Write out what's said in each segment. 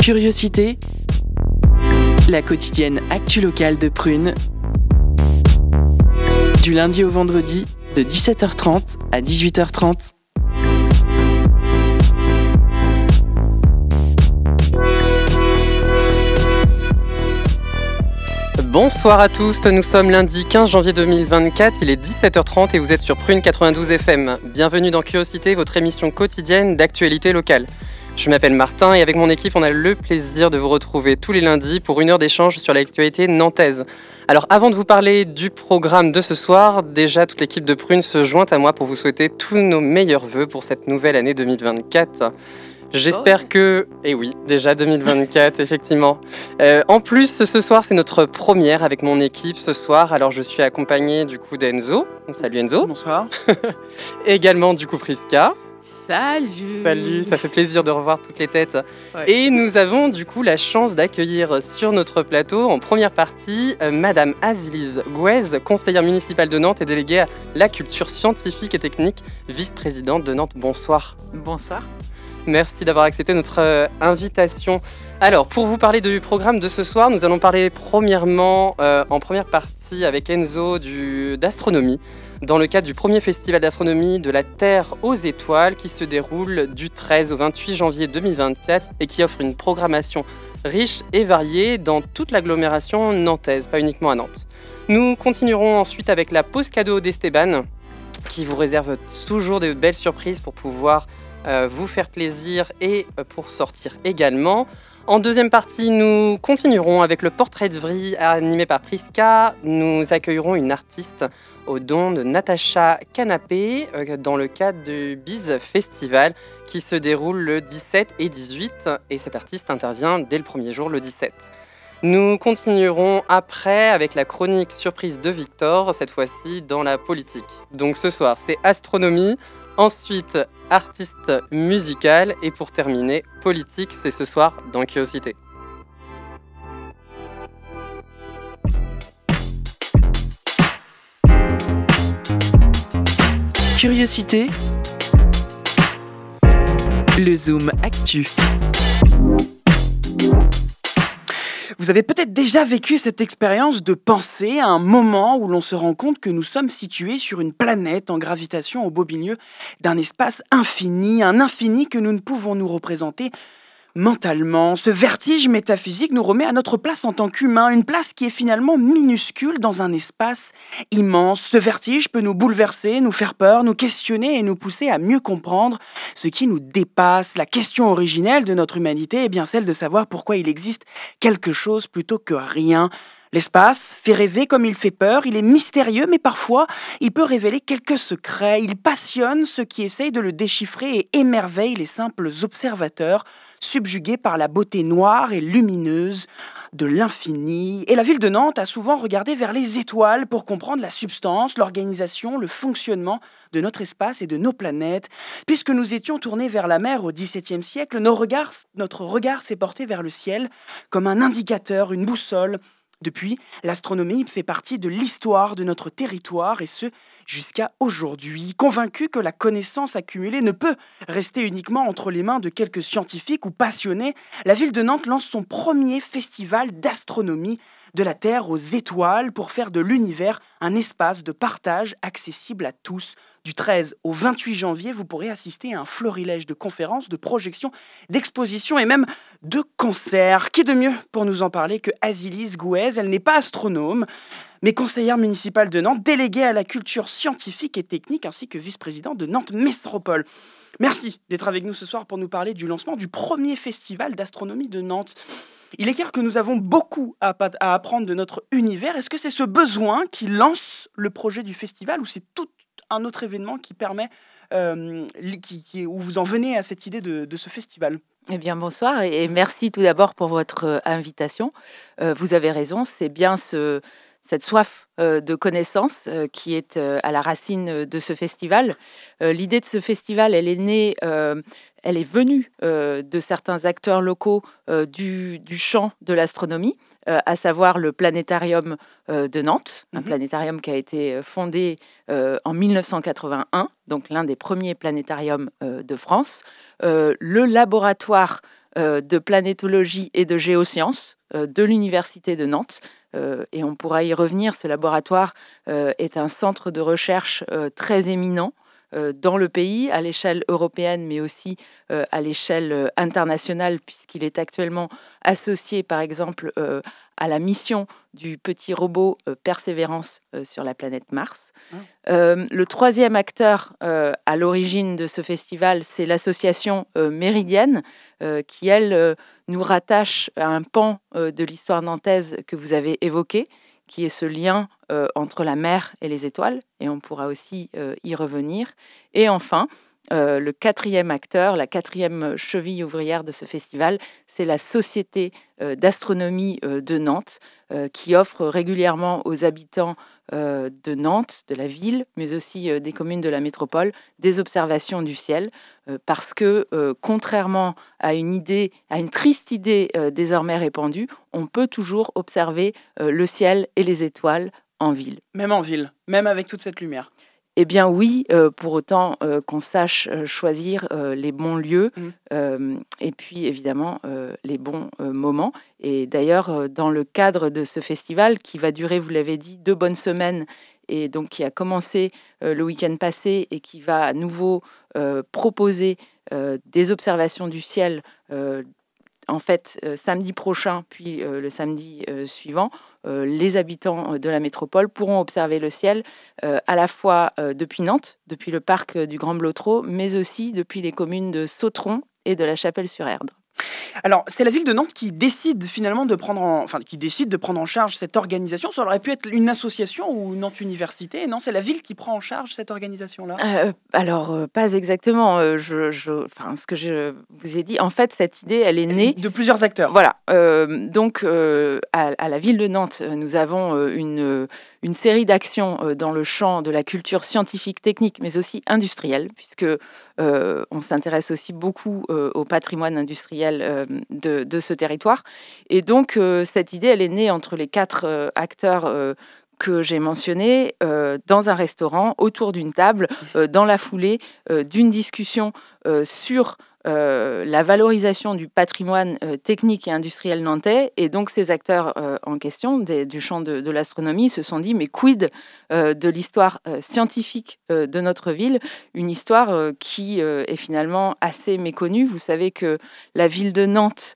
Curiosité, la quotidienne actu locale de Prune, du lundi au vendredi de 17h30 à 18h30. Bonsoir à tous, nous sommes lundi 15 janvier 2024, il est 17h30 et vous êtes sur Prune 92 FM. Bienvenue dans Curiosité, votre émission quotidienne d'actualité locale. Je m'appelle Martin et avec mon équipe, on a le plaisir de vous retrouver tous les lundis pour une heure d'échange sur l'actualité nantaise. Alors avant de vous parler du programme de ce soir, déjà toute l'équipe de Prune se joint à moi pour vous souhaiter tous nos meilleurs vœux pour cette nouvelle année 2024. J'espère que... Eh oui, déjà 2024, effectivement. En plus, ce soir, c'est notre première avec mon équipe ce soir. Alors, je suis accompagné du coup d'Enzo. Salut Enzo. Bonsoir. Également du coup Priska. Salut. Salut, ça fait plaisir de revoir toutes les têtes. Ouais. Et nous avons du coup la chance d'accueillir sur notre plateau, en première partie, Madame Azilise Gouez, conseillère municipale de Nantes et déléguée à la culture scientifique et technique, vice-présidente de Nantes. Bonsoir. Bonsoir. Merci d'avoir accepté notre invitation. Alors, pour vous parler du programme de ce soir, nous allons parler premièrement, en première partie avec Enzo, d'astronomie, dans le cadre du premier festival d'astronomie de la Terre aux étoiles qui se déroule du 13 au 28 janvier 2024 et qui offre une programmation riche et variée dans toute l'agglomération nantaise, pas uniquement à Nantes. Nous continuerons ensuite avec la pause cadeau d'Esteban, qui vous réserve toujours de belles surprises pour pouvoir vous faire plaisir et pour sortir également. En deuxième partie, nous continuerons avec le portrait de vie animé par Priska. Nous accueillerons une artiste au don de Natacha Canapé dans le cadre du Biz Festival qui se déroule le 17 et 18 et cette artiste intervient dès le premier jour, le 17. Nous continuerons après avec la chronique surprise de Victor, cette fois-ci dans la politique. Donc ce soir, c'est astronomie. Ensuite, artiste musical et pour terminer, politique, c'est ce soir dans Curiosité. Curiosité, le Zoom Actu. Vous avez peut-être déjà vécu cette expérience de penser à un moment où l'on se rend compte que nous sommes situés sur une planète en gravitation au beau milieu d'un espace infini, un infini que nous ne pouvons nous représenter mentalement. Ce vertige métaphysique nous remet à notre place en tant qu'humains, une place qui est finalement minuscule dans un espace immense. Ce vertige peut nous bouleverser, nous faire peur, nous questionner et nous pousser à mieux comprendre ce qui nous dépasse. La question originelle de notre humanité est bien celle de savoir pourquoi il existe quelque chose plutôt que rien. L'espace fait rêver comme il fait peur, il est mystérieux mais parfois il peut révéler quelques secrets. Il passionne ceux qui essayent de le déchiffrer et émerveille les simples observateurs subjugués par la beauté noire et lumineuse de l'infini. Et la ville de Nantes a souvent regardé vers les étoiles pour comprendre la substance, l'organisation, le fonctionnement de notre espace et de nos planètes. Puisque nous étions tournés vers la mer au XVIIe siècle, notre regard s'est porté vers le ciel comme un indicateur, une boussole. Depuis, l'astronomie fait partie de l'histoire de notre territoire et ce, jusqu'à aujourd'hui. Convaincu que la connaissance accumulée ne peut rester uniquement entre les mains de quelques scientifiques ou passionnés, la ville de Nantes lance son premier festival d'astronomie de la Terre aux étoiles pour faire de l'univers un espace de partage accessible à tous. Du 13 au 28 janvier, vous pourrez assister à un florilège de conférences, de projections, d'expositions et même de concerts. Qui de mieux pour nous en parler que Azilise Gouez? Elle n'est pas astronome, mais conseillère municipale de Nantes, déléguée à la culture scientifique et technique, ainsi que vice-présidente de Nantes Métropole. Merci d'être avec nous ce soir pour nous parler du lancement du premier festival d'astronomie de Nantes. Il est clair que nous avons beaucoup à apprendre de notre univers. Est-ce que c'est ce besoin qui lance le projet du festival ou c'est tout un autre événement qui permet, où vous en venez à cette idée de ce festival? Eh bien, bonsoir et merci tout d'abord pour votre invitation. Vous avez raison, c'est bien cette soif de connaissances qui est à la racine de ce festival. L'idée de ce festival, elle est née, elle est venue de certains acteurs locaux du champ de l'astronomie, à savoir le planétarium de Nantes, un planétarium qui a été fondé en 1981, donc l'un des premiers planétariums de France. Le laboratoire de planétologie et de géosciences de l'Université de Nantes. Et on pourra y revenir. Ce laboratoire est un centre de recherche très éminent dans le pays, à l'échelle européenne, mais aussi à l'échelle internationale, puisqu'il est actuellement associé, par exemple, à la mission du petit robot Persévérance sur la planète Mars. Le troisième acteur à l'origine de ce festival, c'est l'association Méridienne, qui, elle, nous rattache à un pan de l'histoire nantaise que vous avez évoqué, qui est ce lien entre la mer et les étoiles, et on pourra aussi y revenir. Et enfin, le quatrième acteur, la quatrième cheville ouvrière de ce festival, c'est la Société d'astronomie de Nantes, qui offre régulièrement aux habitants de Nantes, de la ville, mais aussi des communes de la métropole, des observations du ciel, parce que, contrairement à une triste idée désormais répandue, on peut toujours observer le ciel et les étoiles en ville. Même en ville, même avec toute cette lumière. Eh bien oui, pour autant qu'on sache choisir les bons lieux et puis évidemment les bons moments. Et d'ailleurs, dans le cadre de ce festival qui va durer, vous l'avez dit, 2 bonnes semaines et donc qui a commencé le week-end passé et qui va à nouveau proposer des observations du ciel en fait, samedi prochain, puis le samedi suivant, les habitants de la métropole pourront observer le ciel à la fois depuis Nantes, depuis le parc du Grand Blotreau, mais aussi depuis les communes de Sautron et de la Chapelle-sur-Erdre. Alors, c'est la ville de Nantes qui décide finalement de prendre en charge cette organisation. Ça aurait pu être une association ou Nantes Université. Non, c'est la ville qui prend en charge cette organisation-là. Pas exactement. Ce que je vous ai dit, en fait, cette idée, elle est née de plusieurs acteurs. Voilà. Donc, à la ville de Nantes, nous avons une série d'actions dans le champ de la culture scientifique, technique, mais aussi industrielle, puisque on s'intéresse aussi beaucoup au patrimoine industriel de ce territoire. Et donc, cette idée, elle est née entre les 4 acteurs que j'ai mentionnés, dans un restaurant, autour d'une table, dans la foulée d'une discussion sur la valorisation du patrimoine technique et industriel nantais. Et donc, ces acteurs en question du champ de l'astronomie se sont dit, mais quid de l'histoire scientifique de notre ville, une histoire qui est finalement assez méconnue. Vous savez que la ville de Nantes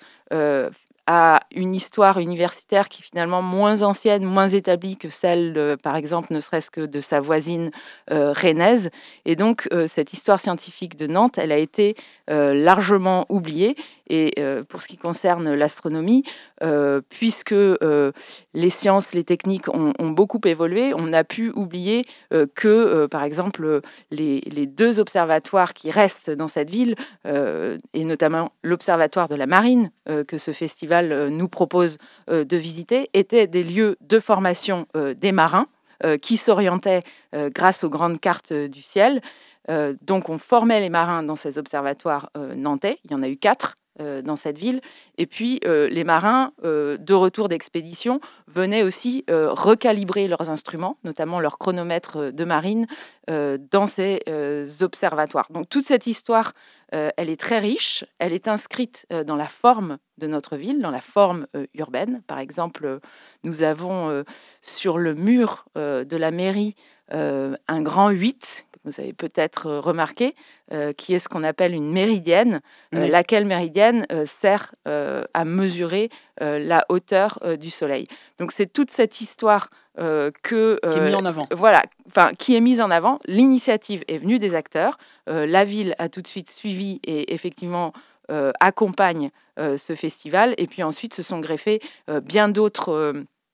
a une histoire universitaire qui est finalement moins ancienne, moins établie que celle, par exemple, ne serait-ce que de sa voisine rennaise. Et donc, cette histoire scientifique de Nantes, elle a été largement oubliée. Et pour ce qui concerne l'astronomie, puisque les sciences, les techniques ont beaucoup évolué, on a pu oublier que, par exemple, les 2 observatoires qui restent dans cette ville, et notamment l'observatoire de la Marine, que ce festival nous propose de visiter, étaient des lieux de formation des marins qui s'orientaient grâce aux grandes cartes du ciel. Donc, on formait les marins dans ces observatoires nantais. Il y en a eu 4 dans cette ville. Et puis, les marins, de retour d'expédition, venaient aussi recalibrer leurs instruments, notamment leurs chronomètres de marine, dans ces observatoires. Donc, toute cette histoire, elle est très riche. Elle est inscrite dans la forme de notre ville, dans la forme urbaine. Par exemple, nous avons sur le mur de la mairie un grand 8, que vous avez peut-être remarqué, qui est ce qu'on appelle une méridienne, laquelle méridienne sert à mesurer la hauteur du Soleil. Donc c'est toute cette histoire qui est mise en avant. Voilà, qui est mise en avant. L'initiative est venue des acteurs. La ville a tout de suite suivi et effectivement accompagne ce festival. Et puis ensuite se sont greffés bien d'autres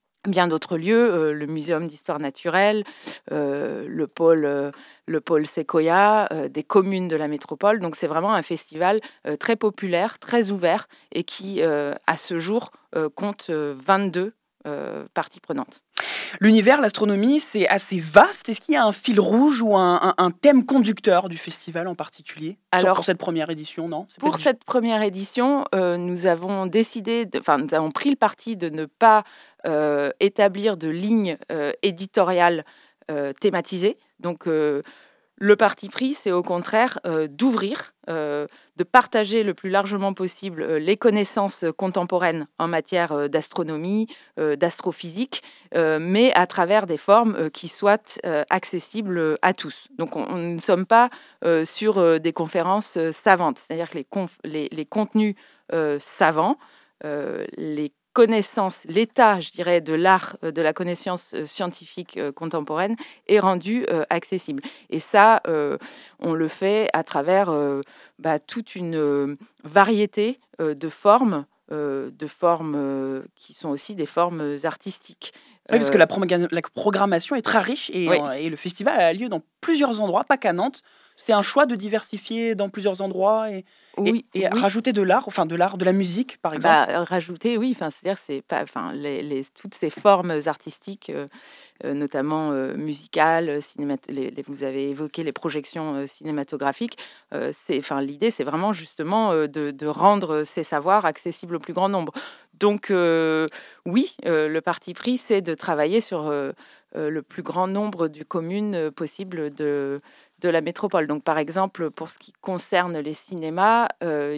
lieux, le Muséum d'histoire naturelle, le pôle Sequoia, des communes de la métropole. Donc c'est vraiment un festival très populaire, très ouvert et qui, à ce jour, compte 22 parties prenantes. L'univers, l'astronomie, c'est assez vaste. Est-ce qu'il y a un fil rouge ou un thème conducteur du festival en particulier? Pour cette première édition, non? Pour cette première édition, nous avons nous avons pris le parti de ne pas établir de ligne éditoriale thématisée. Donc, Le parti pris, c'est au contraire d'ouvrir, de partager le plus largement possible les connaissances contemporaines en matière d'astronomie, d'astrophysique, mais à travers des formes qui soient accessibles à tous. Donc on ne sommes pas sur des conférences savantes, c'est-à-dire que les contenus savants, les connaissances, l'état, je dirais, de l'art, de la connaissance scientifique contemporaine est rendu accessible. Et ça, on le fait à travers toute une variété de formes qui sont aussi des formes artistiques. Oui, parce que la programmation est très riche et le festival a lieu dans plusieurs endroits, pas qu'à Nantes. C'était un choix de diversifier dans plusieurs endroits et rajouter de l'art, de la musique, par exemple. Rajouter, oui. C'est-à-dire, c'est pas, toutes ces formes artistiques, notamment musicales, vous avez évoqué les projections cinématographiques. L'idée, c'est vraiment justement de rendre ces savoirs accessibles au plus grand nombre. Donc, le parti pris, c'est de travailler sur le plus grand nombre de communes possibles de la métropole. Donc, par exemple, pour ce qui concerne les cinémas,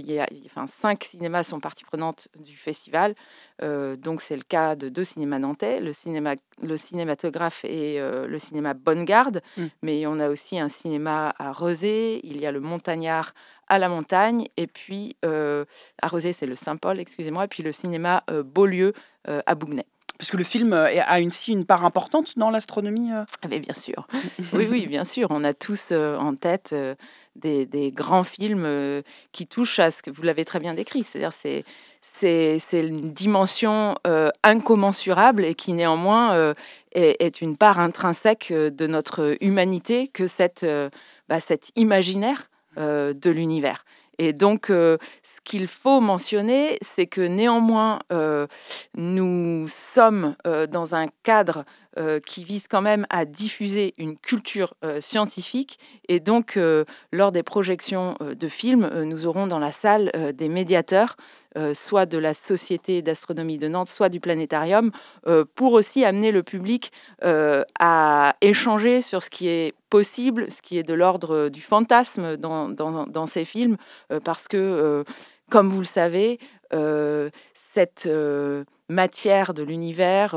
5 cinémas sont partie prenante du festival. Donc, c'est le cas de 2 cinémas nantais, le cinématographe et le cinéma Bonne-Garde. Mais on a aussi un cinéma à Rezé, il y a le Montagnard à la Montagne, et puis à Rezé, c'est le Saint-Paul, excusez-moi, et puis le cinéma Beaulieu à Bougnay. Parce que le film a une part importante dans l'astronomie. Mais bien sûr. Oui, bien sûr. On a tous en tête des grands films qui touchent à ce que vous l'avez très bien décrit. C'est-à-dire c'est une dimension incommensurable et qui néanmoins est une part intrinsèque de notre humanité que cet imaginaire de l'univers. Et donc, ce qu'il faut mentionner, c'est que néanmoins, nous sommes dans un cadre qui vise quand même à diffuser une culture scientifique. Et donc, lors des projections de films, nous aurons dans la salle des médiateurs, soit de la Société d'astronomie de Nantes, soit du Planétarium, pour aussi amener le public à échanger sur ce qui est possible, ce qui est de l'ordre du fantasme dans ces films, parce que, comme vous le savez, cette matière de l'univers,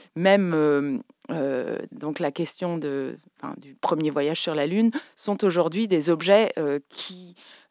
donc la question du premier voyage sur la Lune, sont aujourd'hui des objets qui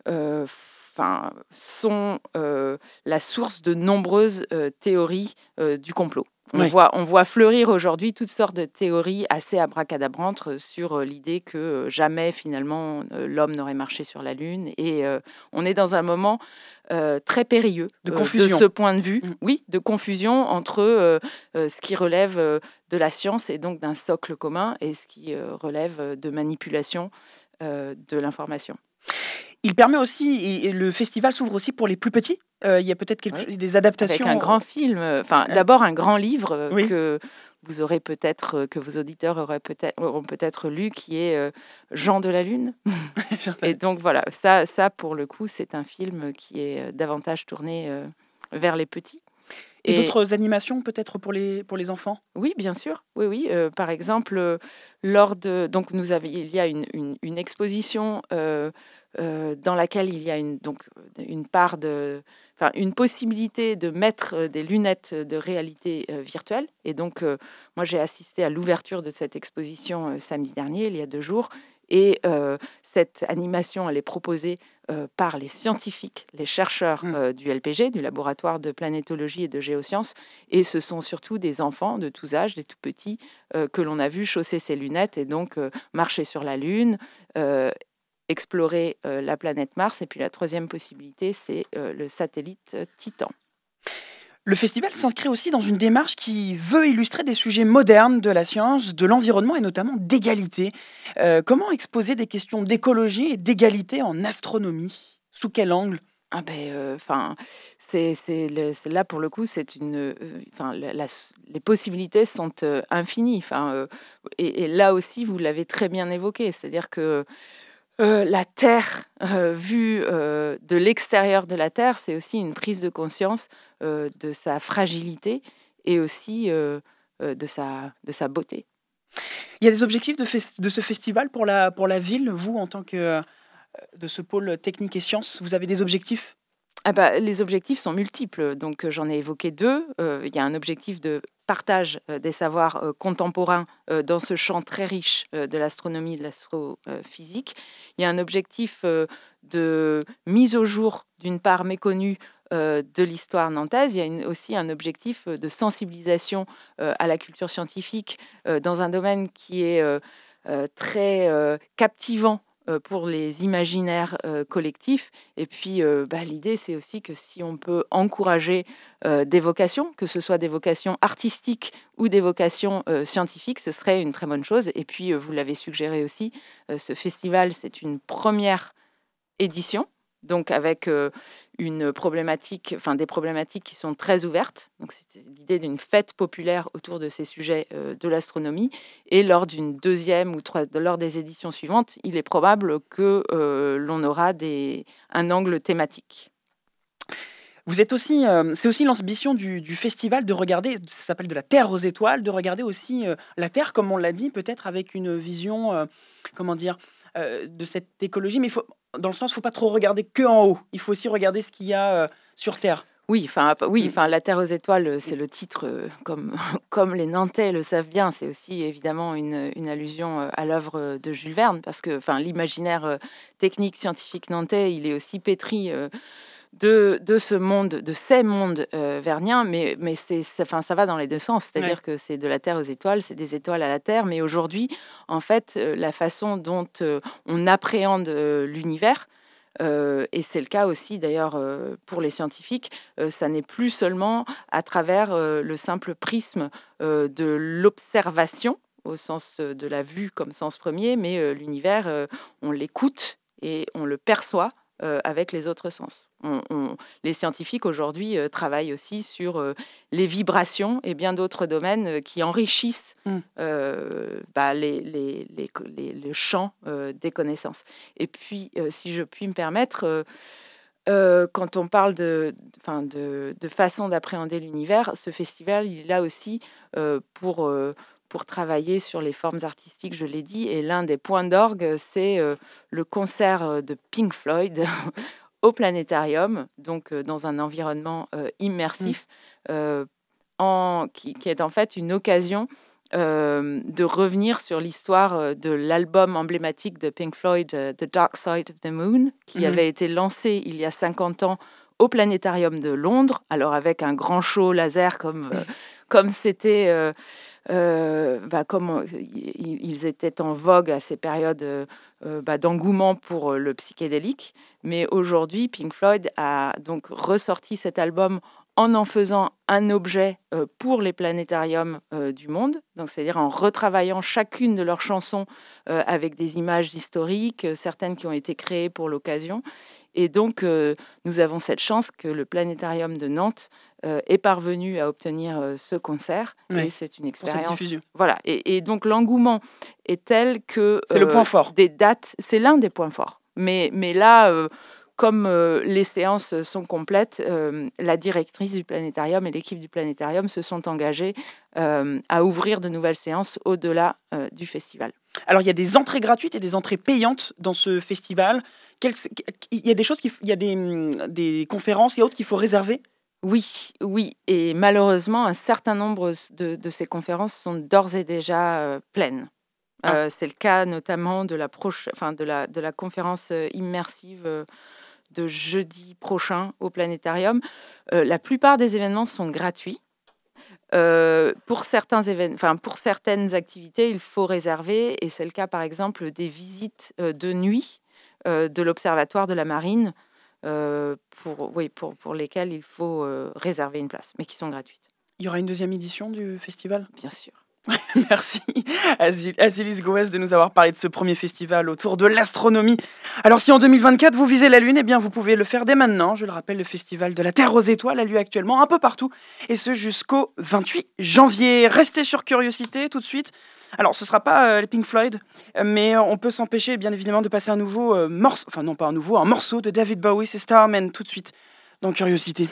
sont la source de nombreuses théories du complot. On voit fleurir aujourd'hui toutes sortes de théories assez abracadabrantes sur l'idée que jamais finalement l'homme n'aurait marché sur la Lune, et on est dans un moment très périlleux de ce point de vue, de confusion entre ce qui relève de la science et donc d'un socle commun et ce qui relève de manipulation de l'information. Il permet aussi, et le festival s'ouvre aussi pour les plus petits. Il y a peut-être des adaptations. Avec un grand film, d'abord un grand livre que vous aurez peut-être, que vos auditeurs auront peut-être lu, qui est Jean de la Lune. Et donc voilà, ça pour le coup, c'est un film qui est davantage tourné vers les petits. Et d'autres animations peut-être pour les enfants ? Oui, bien sûr. Oui. Par exemple, il y a une exposition dans laquelle il y a une possibilité de mettre des lunettes de réalité virtuelle. Et donc, moi, j'ai assisté à l'ouverture de cette exposition samedi dernier, il y a 2 jours. Et cette animation, elle est proposée par les scientifiques, les chercheurs du LPG, du laboratoire de planétologie et de géosciences. Et ce sont surtout des enfants de tous âges, des tout petits, que l'on a vu chausser ces lunettes et donc marcher sur la Lune, explorer la planète Mars. Et puis la troisième possibilité, c'est le satellite Titan. Le festival s'inscrit aussi dans une démarche qui veut illustrer des sujets modernes de la science, de l'environnement et notamment d'égalité. Comment exposer des questions d'écologie et d'égalité en astronomie ? Sous quel angle ? Là pour le coup, les possibilités sont infinies. Et là aussi, vous l'avez très bien évoqué, c'est-à-dire que la Terre, vue de l'extérieur de la Terre, c'est aussi une prise de conscience de sa fragilité et aussi de sa beauté. Il Il y a des objectifs de ce festival pour la ville, vous, en tant que de ce pôle technique et sciences, vous avez des objectifs? Les objectifs sont multiples, donc j'en ai évoqué deux. Il y a un objectif de partage des savoirs contemporains dans ce champ très riche de l'astronomie, de l'astrophysique. Il y a un objectif de mise au jour d'une part méconnue de l'histoire nantaise. Il y a aussi un objectif de sensibilisation à la culture scientifique dans un domaine qui est très captivant pour les imaginaires collectifs. Et puis, l'idée, c'est aussi que si on peut encourager des vocations, que ce soit des vocations artistiques ou des vocations scientifiques, ce serait une très bonne chose. Et puis, vous l'avez suggéré aussi, ce festival, c'est une première édition, donc avec une problématique, des problématiques qui sont très ouvertes. Donc c'est l'idée d'une fête populaire autour de ces sujets de l'astronomie. Et lors d'une deuxième ou lors des éditions suivantes, il est probable que l'on aura un angle thématique. Vous êtes aussi, c'est aussi l'ambition du festival de regarder, ça s'appelle de la Terre aux étoiles, de regarder aussi la Terre, comme on l'a dit, peut-être avec une vision, de cette écologie, mais dans le sens, il ne faut pas trop regarder que en haut. Il faut aussi regarder ce qu'il y a sur Terre. Oui, la Terre aux étoiles, c'est le titre, comme les Nantais le savent bien. C'est aussi évidemment une allusion à l'œuvre de Jules Verne, parce que l'imaginaire technique scientifique nantais, il est aussi pétri de ce monde, de ces mondes verniens, mais ça va dans les deux sens. C'est-à-dire que c'est de la Terre aux étoiles, c'est des étoiles à la Terre. Mais aujourd'hui, en fait, la façon dont on appréhende l'univers, et c'est le cas aussi d'ailleurs pour les scientifiques, ça n'est plus seulement à travers le simple prisme de l'observation, au sens de la vue comme sens premier, mais l'univers, on l'écoute et on le perçoit avec les autres sens. Les scientifiques aujourd'hui travaillent aussi sur les vibrations et bien d'autres domaines qui enrichissent le champ des connaissances. Et puis, si je puis me permettre, quand on parle de façon d'appréhender l'univers, ce festival, il est là aussi pour travailler sur les formes artistiques, je l'ai dit, et l'un des points d'orgue, c'est le concert de Pink Floyd au Planétarium, donc dans un environnement immersif, qui est en fait une occasion de revenir sur l'histoire de l'album emblématique de Pink Floyd, The Dark Side of the Moon, qui avait été lancé il y a 50 ans au Planétarium de Londres, alors avec un grand show laser comme c'était... comme ils étaient en vogue à ces périodes d'engouement pour le psychédélique. Mais aujourd'hui, Pink Floyd a donc ressorti cet album en faisant un objet pour les planétariums du monde, donc c'est-à-dire en retravaillant chacune de leurs chansons avec des images historiques, certaines qui ont été créées pour l'occasion. Et donc, nous avons cette chance que le Planétarium de Nantes est parvenu à obtenir ce concert. Oui, et c'est une expérience. Voilà. Et donc, l'engouement est tel que... c'est le point fort. Des dates, c'est l'un des points forts. Mais là, comme les séances sont complètes, la directrice du Planétarium et l'équipe du Planétarium se sont engagées à ouvrir de nouvelles séances au-delà du festival. Alors, il y a des entrées gratuites et des entrées payantes dans ce festival. Il y a des choses, il y a des conférences et autres qu'il faut réserver? Oui. Et malheureusement, un certain nombre de ces conférences sont d'ores et déjà pleines. C'est le cas notamment de la conférence immersive de jeudi prochain au Planétarium. La plupart des événements sont gratuits. Pour certaines activités, il faut réserver, et c'est le cas par exemple des visites de nuit de l'Observatoire de la Marine, pour lesquelles il faut réserver une place, mais qui sont gratuites. Il y aura une deuxième édition du festival? Bien sûr. Merci Azélis Goès de nous avoir parlé de ce premier festival autour de l'astronomie. Alors si en 2024 vous visez la Lune, eh bien vous pouvez le faire dès maintenant. Je le rappelle, le festival de la Terre aux étoiles a lieu actuellement un peu partout, et ce jusqu'au 28 janvier. Restez sur Curiosité tout de suite. Alors ce ne sera pas les Pink Floyd, mais on peut s'empêcher bien évidemment de passer un nouveau morceau, enfin non pas un nouveau, un morceau de David Bowie, c'est Starman, tout de suite dans Curiosité.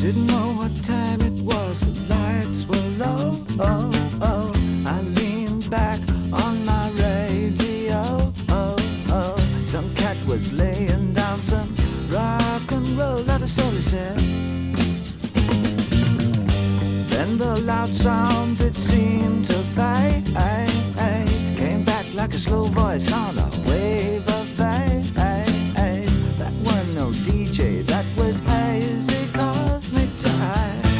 Didn't know what time it was, the lights were low. Oh, oh. I leaned back on my radio. Oh, oh. Some cat was laying down some rock and roll, that is all he said. Then the loud sound it seemed to fade, came back like a slow voice on a wave of bass. That wasn't no DJ, that was hazy cosmic jive.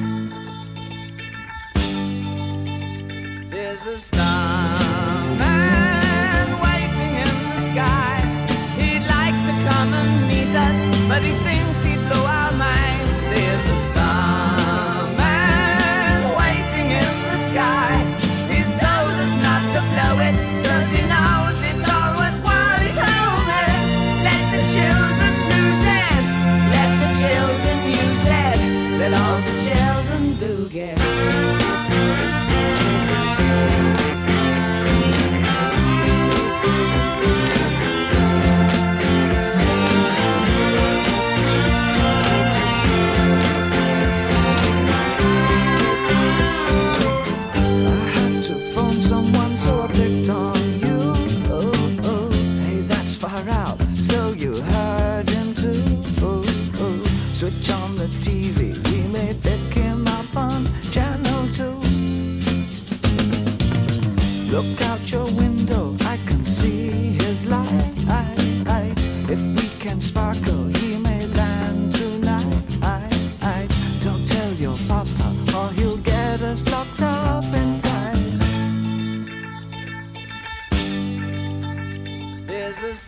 There's a starman waiting in the sky. He'd like to come and meet us, but he thinks he'd blow our minds. There's a starman waiting in the sky. He's told us not to blow it, 'cause he knows it's all worthwhile. He told me, let the children lose it, let the children use it, let all the children boogie. Switch on the TV, we may pick him up on channel 2. Look out your window, I can see his light. If we can sparkle, he may land tonight. Don't tell your papa, or he'll get us locked up inside. There's a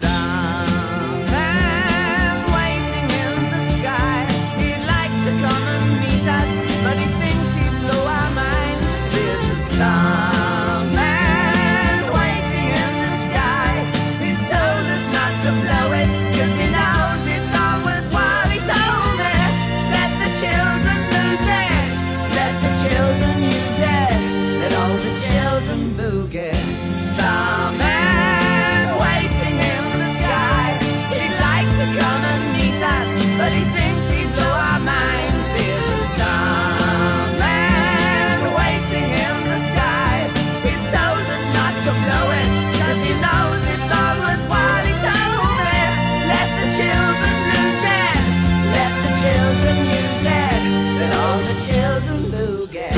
starman waiting in the sky. He'd like to come and meet us, but he thinks he'd blow our minds. There's a starman waiting in the sky. He's told us not to blow it, 'cause he knows it's all worthwhile. He told me, let the children lose it, let the children use it, let all the children boogie. Starman waiting in the sky. He'd like to come and meet us, but he thinks he'd blow our minds. There's a starman waiting in the sky. He's told us not to blow it, 'cause he knows it's all worthwhile. He told me, let the children lose it, let the children use it, let all the children boogie.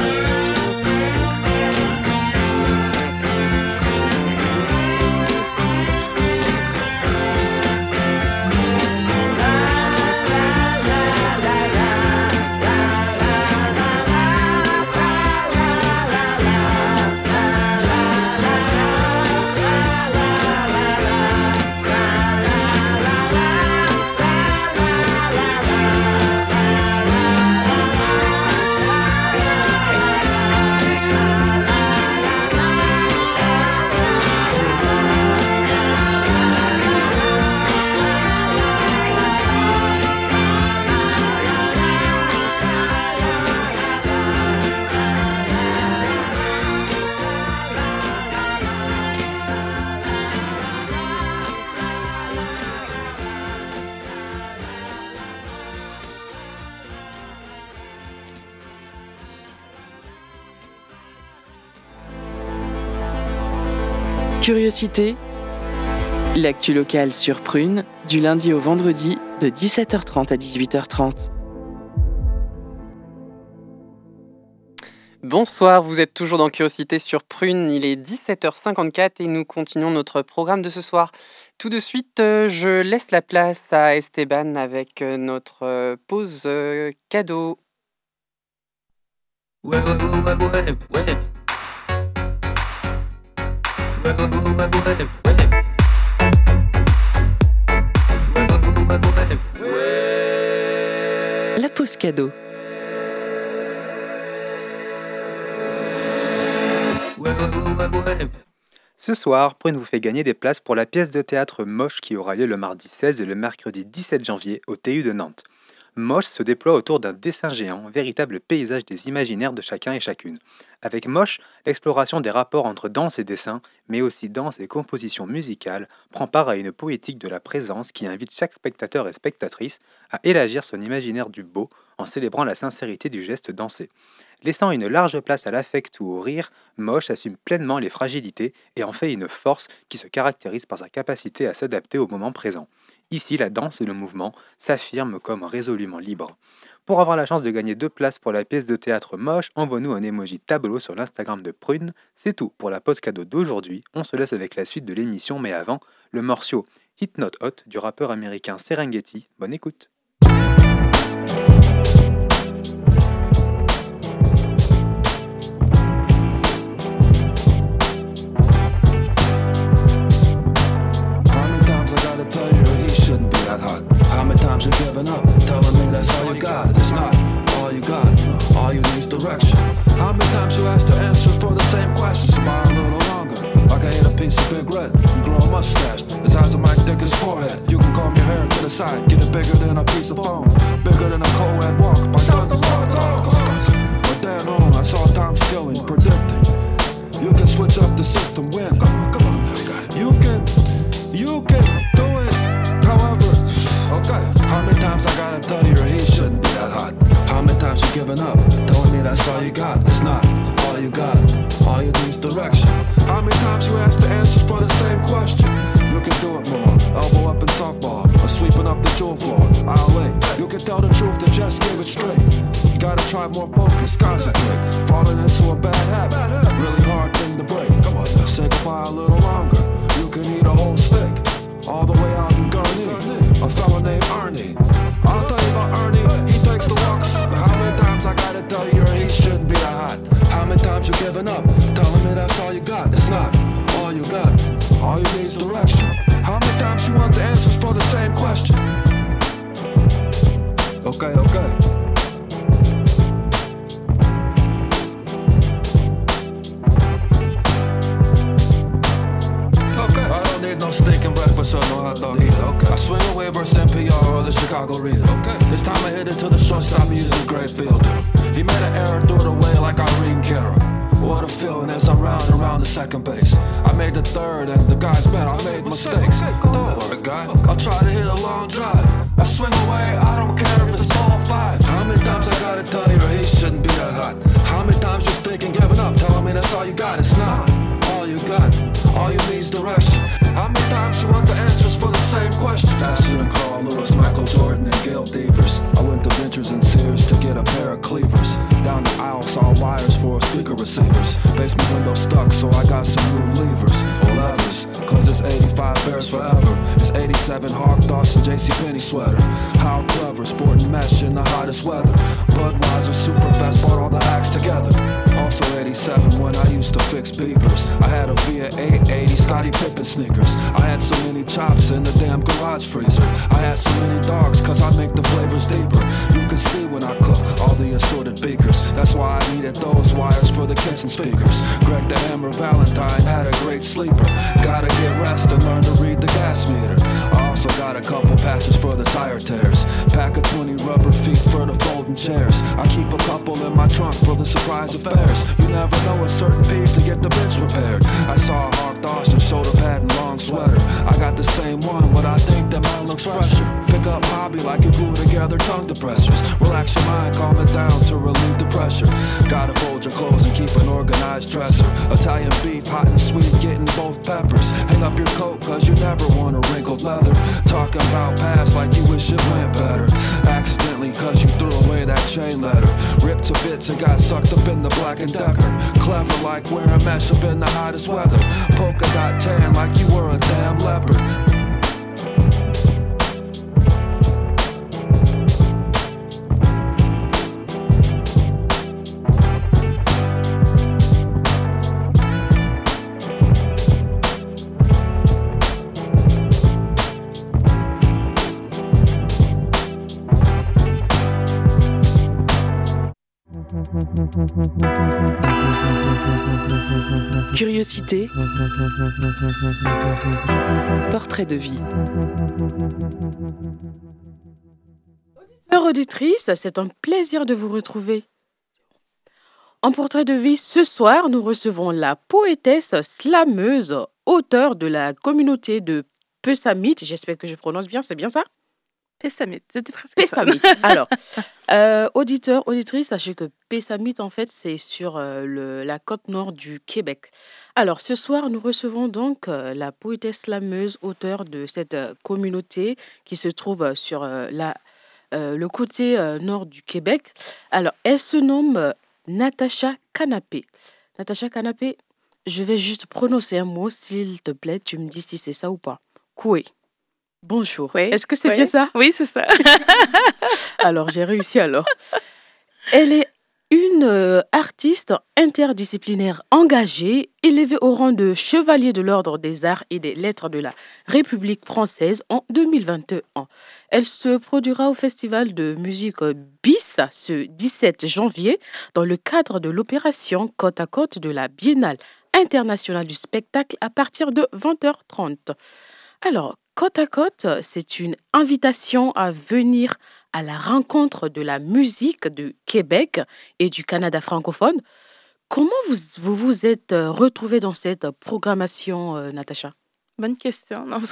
Curiosité, l'actu locale sur Prune, du lundi au vendredi, de 17h30 à 18h30. Bonsoir, vous êtes toujours dans Curiosité sur Prune, il est 17h54 et nous continuons notre programme de ce soir. Tout de suite, je laisse la place à Esteban avec notre pause cadeau. Ouais. La pause cadeau. Ce soir, Prune vous fait gagner des places pour la pièce de théâtre Moche qui aura lieu le mardi 16 et le mercredi 17 janvier au TU de Nantes. Moche se déploie autour d'un dessin géant, véritable paysage des imaginaires de chacun et chacune. Avec Moche, l'exploration des rapports entre danse et dessin, mais aussi danse et composition musicale, prend part à une poétique de la présence qui invite chaque spectateur et spectatrice à élargir son imaginaire du beau en célébrant la sincérité du geste dansé. Laissant une large place à l'affect ou au rire, Moche assume pleinement les fragilités et en fait une force qui se caractérise par sa capacité à s'adapter au moment présent. Ici, la danse et le mouvement s'affirment comme résolument libres. Pour avoir la chance de gagner 2 places pour la pièce de théâtre Moche, envoie-nous un emoji tableau sur l'Instagram de Prune. C'est tout pour la pause cadeau d'aujourd'hui. On se laisse avec la suite de l'émission, mais avant, le morceau Hit Not Hot du rappeur américain Serengeti. Bonne écoute. How many times you're giving up, telling me that's all you got? It's not all you got, all you need is direction. How many times you asked the answers for the same questions? Buy a little longer, like I ate a piece of Big Red and grow a mustache the size of Mike Dickens' forehead. You can comb your hair to the side, get it bigger than a piece of bone, bigger than a co-ed walk by Guns N' Roses. But then on, I saw Tom Skilling predicting you can switch up the system when come on, you can do it. However, okay, how many times I gotta tell you he shouldn't be that hot? How many times you giving up, telling me that's all you got? It's not all you got, all you need is direction. How many times you ask the answers for the same question? You can do it more, elbow up in softball, or sweeping up the jewel floor. I'll lay, you can tell the truth and just give it straight. You gotta try more focus, concentrate. Falling into a bad habit, really hard thing to break. Come on now, say goodbye a little longer. You can eat a whole steak, all the way out in Gurney. A fella named Ernie. I'll tell you about Ernie, he takes the walks. How many times I gotta tell you he shouldn't be that hot? How many times you giving up, telling me that's all you got? It's not all you got, all you need is direction. How many times you want the answers for the same question? Okay. No steak and breakfast or no hot dog either. Okay. I swing away versus NPR or the Chicago Reader. Okay. This time I hit it to the shortstop using great fielder. He made an error, threw it away like Irene Cara. What a feeling as I'm round and round the second base. I made the third and the guys bet I made mistakes. Don't worry, guy. I'll try to hit a long drive. I swing away, I don't care if it's ball 5. How many times I gotta tell you he shouldn't be that hot? How many times you're thinking giving up, telling me that's all you got? It's not all you got, all you need is direction. How many times you want the answers for the same question? Faster than Carl Lewis, Michael Jordan, and Gail Devers. I went to Ventures and Sears to get a pair of cleavers. Down the aisle, saw wires for speaker receivers. Basement window stuck, so I got some new levers or levers. Cause it's 85 Bears forever. It's 87 Hawk Dawson, JCPenney sweater. How clever, sporting mesh in the hottest weather. Budweiser, Superfest, bought all the acts together. Also 87 when I used to fix beepers. I had a Via 880 Scottie Pippen sneakers. I had so many chops in the damn garage freezer. I had so many dogs cause I make the flavors deeper. You can see when I cook all the assorted beakers. That's why I needed those wires for the kitchen speakers. Greg the Hammer Valentine had a great sleeper. Gotta get rest and learn to read the gas meter. I also got a couple patches for the tire tears. Pack of 20 rubber feet for the folding chairs. I keep a couple in my trunk for the surprise affairs. You never know a certain peep to get the bench repaired. I saw a Hawk Dawson shoulder pad and long sweater. I got the same one, but I think that mine looks fresher. Pick up hobby like you glue together tongue depressors. Relax your mind, calm it down to relieve the pressure. Gotta fold your clothes and keep an organized dresser. Italian beef, hot and sweet, getting both peppers. Hang up your coat cause you never want a wrinkled leather. Talking about past like you wish it went better. Accidentally cause you threw away that chain letter. Ripped to bits and got sucked up in the Black & Decker. Clever like wearing mesh up in the hottest weather. Polka dot tan like you were a damn leopard. Curiosité. Portrait de vie. Chères auditrices, c'est un plaisir de vous retrouver. En portrait de vie, ce soir, nous recevons la poétesse slameuse, auteure de la communauté de Pessamit. J'espère que je prononce bien, c'est bien ça? Pessamit, c'était presque Pessamit. Alors, auditeurs, auditrices, sachez que Pessamit, en fait, c'est sur la côte nord du Québec. Alors, ce soir, nous recevons donc la poétesse slameuse, auteure de cette communauté qui se trouve sur le côté nord du Québec. Alors, elle se nomme Natacha Canapé. Natacha Canapé, je vais juste prononcer un mot, s'il te plaît. Tu me dis si c'est ça ou pas. Koué. Bonjour. Oui, Est-ce que c'est oui. bien ça? Oui, c'est ça. Alors, j'ai réussi alors. Elle est une artiste interdisciplinaire engagée, élevée au rang de chevalier de l'Ordre des Arts et des Lettres de la République française en 2021. Elle se produira au Festival de musique BIS ce 17 janvier dans le cadre de l'opération Côte à Côte de la Biennale internationale du spectacle à partir de 20h30. Alors, Côte à Côte, c'est une invitation à venir à la rencontre de la musique du Québec et du Canada francophone. Comment vous êtes retrouvée dans cette programmation, Natacha? Bonne question. Non,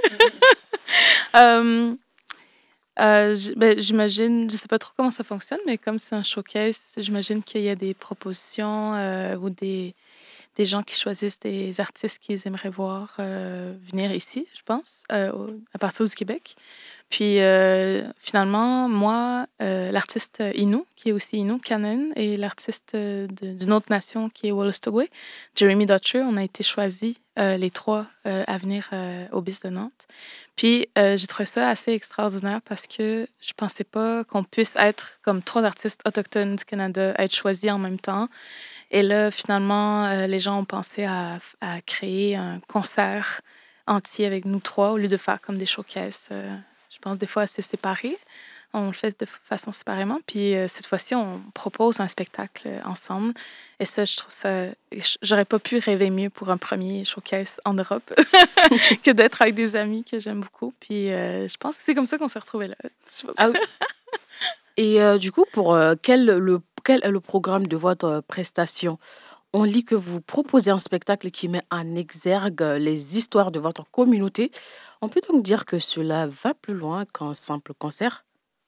j'imagine, je ne sais pas trop comment ça fonctionne, mais comme c'est un showcase, j'imagine qu'il y a des propositions ou des gens qui choisissent des artistes qu'ils aimeraient voir venir ici, je pense, à partir du Québec. Puis finalement, moi, l'artiste Innu, qui est aussi Innu Canon, et l'artiste d'une autre nation qui est Wolastoqey, Jeremy Dutcher, on a été choisis les trois à venir au BIS de Nantes. Puis j'ai trouvé ça assez extraordinaire parce que je pensais pas qu'on puisse être comme trois artistes autochtones du Canada, être choisis en même temps. Et là, finalement, les gens ont pensé à créer un concert entier avec nous trois au lieu de faire comme des showcases. Je pense des fois assez séparés. On le fait de façon séparément. Puis cette fois-ci, on propose un spectacle ensemble. Et ça, je trouve ça... J'aurais pas pu rêver mieux pour un premier showcase en Europe que d'être avec des amis que j'aime beaucoup. Puis je pense que c'est comme ça qu'on s'est retrouvés là. Je pense. Ah oui. Et du coup, pour quel est le programme de votre prestation? On lit que vous proposez un spectacle qui met en exergue les histoires de votre communauté. On peut donc dire que cela va plus loin qu'un simple concert?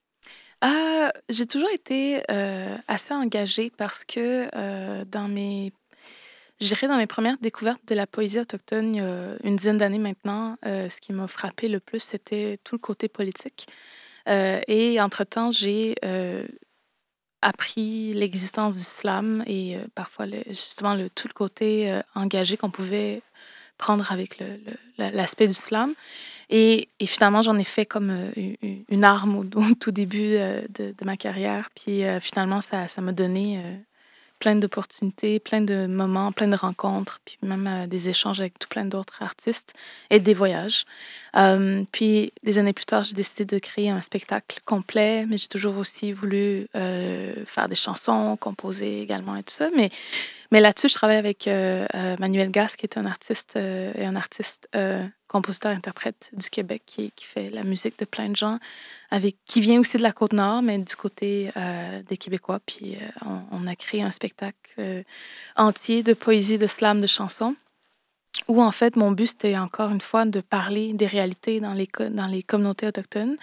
J'ai toujours été assez engagée parce que dans mes premières découvertes de la poésie autochtone, il y a une dizaine d'années maintenant, ce qui m'a frappée le plus, c'était tout le côté politique. Et entre-temps, j'ai appris l'existence du slam et parfois justement tout le côté engagé qu'on pouvait prendre avec l'aspect du slam. Et finalement, j'en ai fait comme une arme au tout début de ma carrière. Puis finalement, ça m'a donné plein d'opportunités, plein de moments, plein de rencontres, puis même des échanges avec tout plein d'autres artistes et des voyages. Puis des années plus tard, j'ai décidé de créer un spectacle complet, mais j'ai toujours aussi voulu faire des chansons, composer également et tout ça. Mais là-dessus, je travaille avec Manuel Gas, qui est un artiste compositeur-interprète du Québec, qui fait la musique de plein de gens, qui vient aussi de la Côte-Nord, mais du côté des Québécois. Puis on a créé un spectacle entier de poésie, de slam, de chansons, où en fait, mon but, c'était encore une fois de parler des réalités dans les communautés autochtones.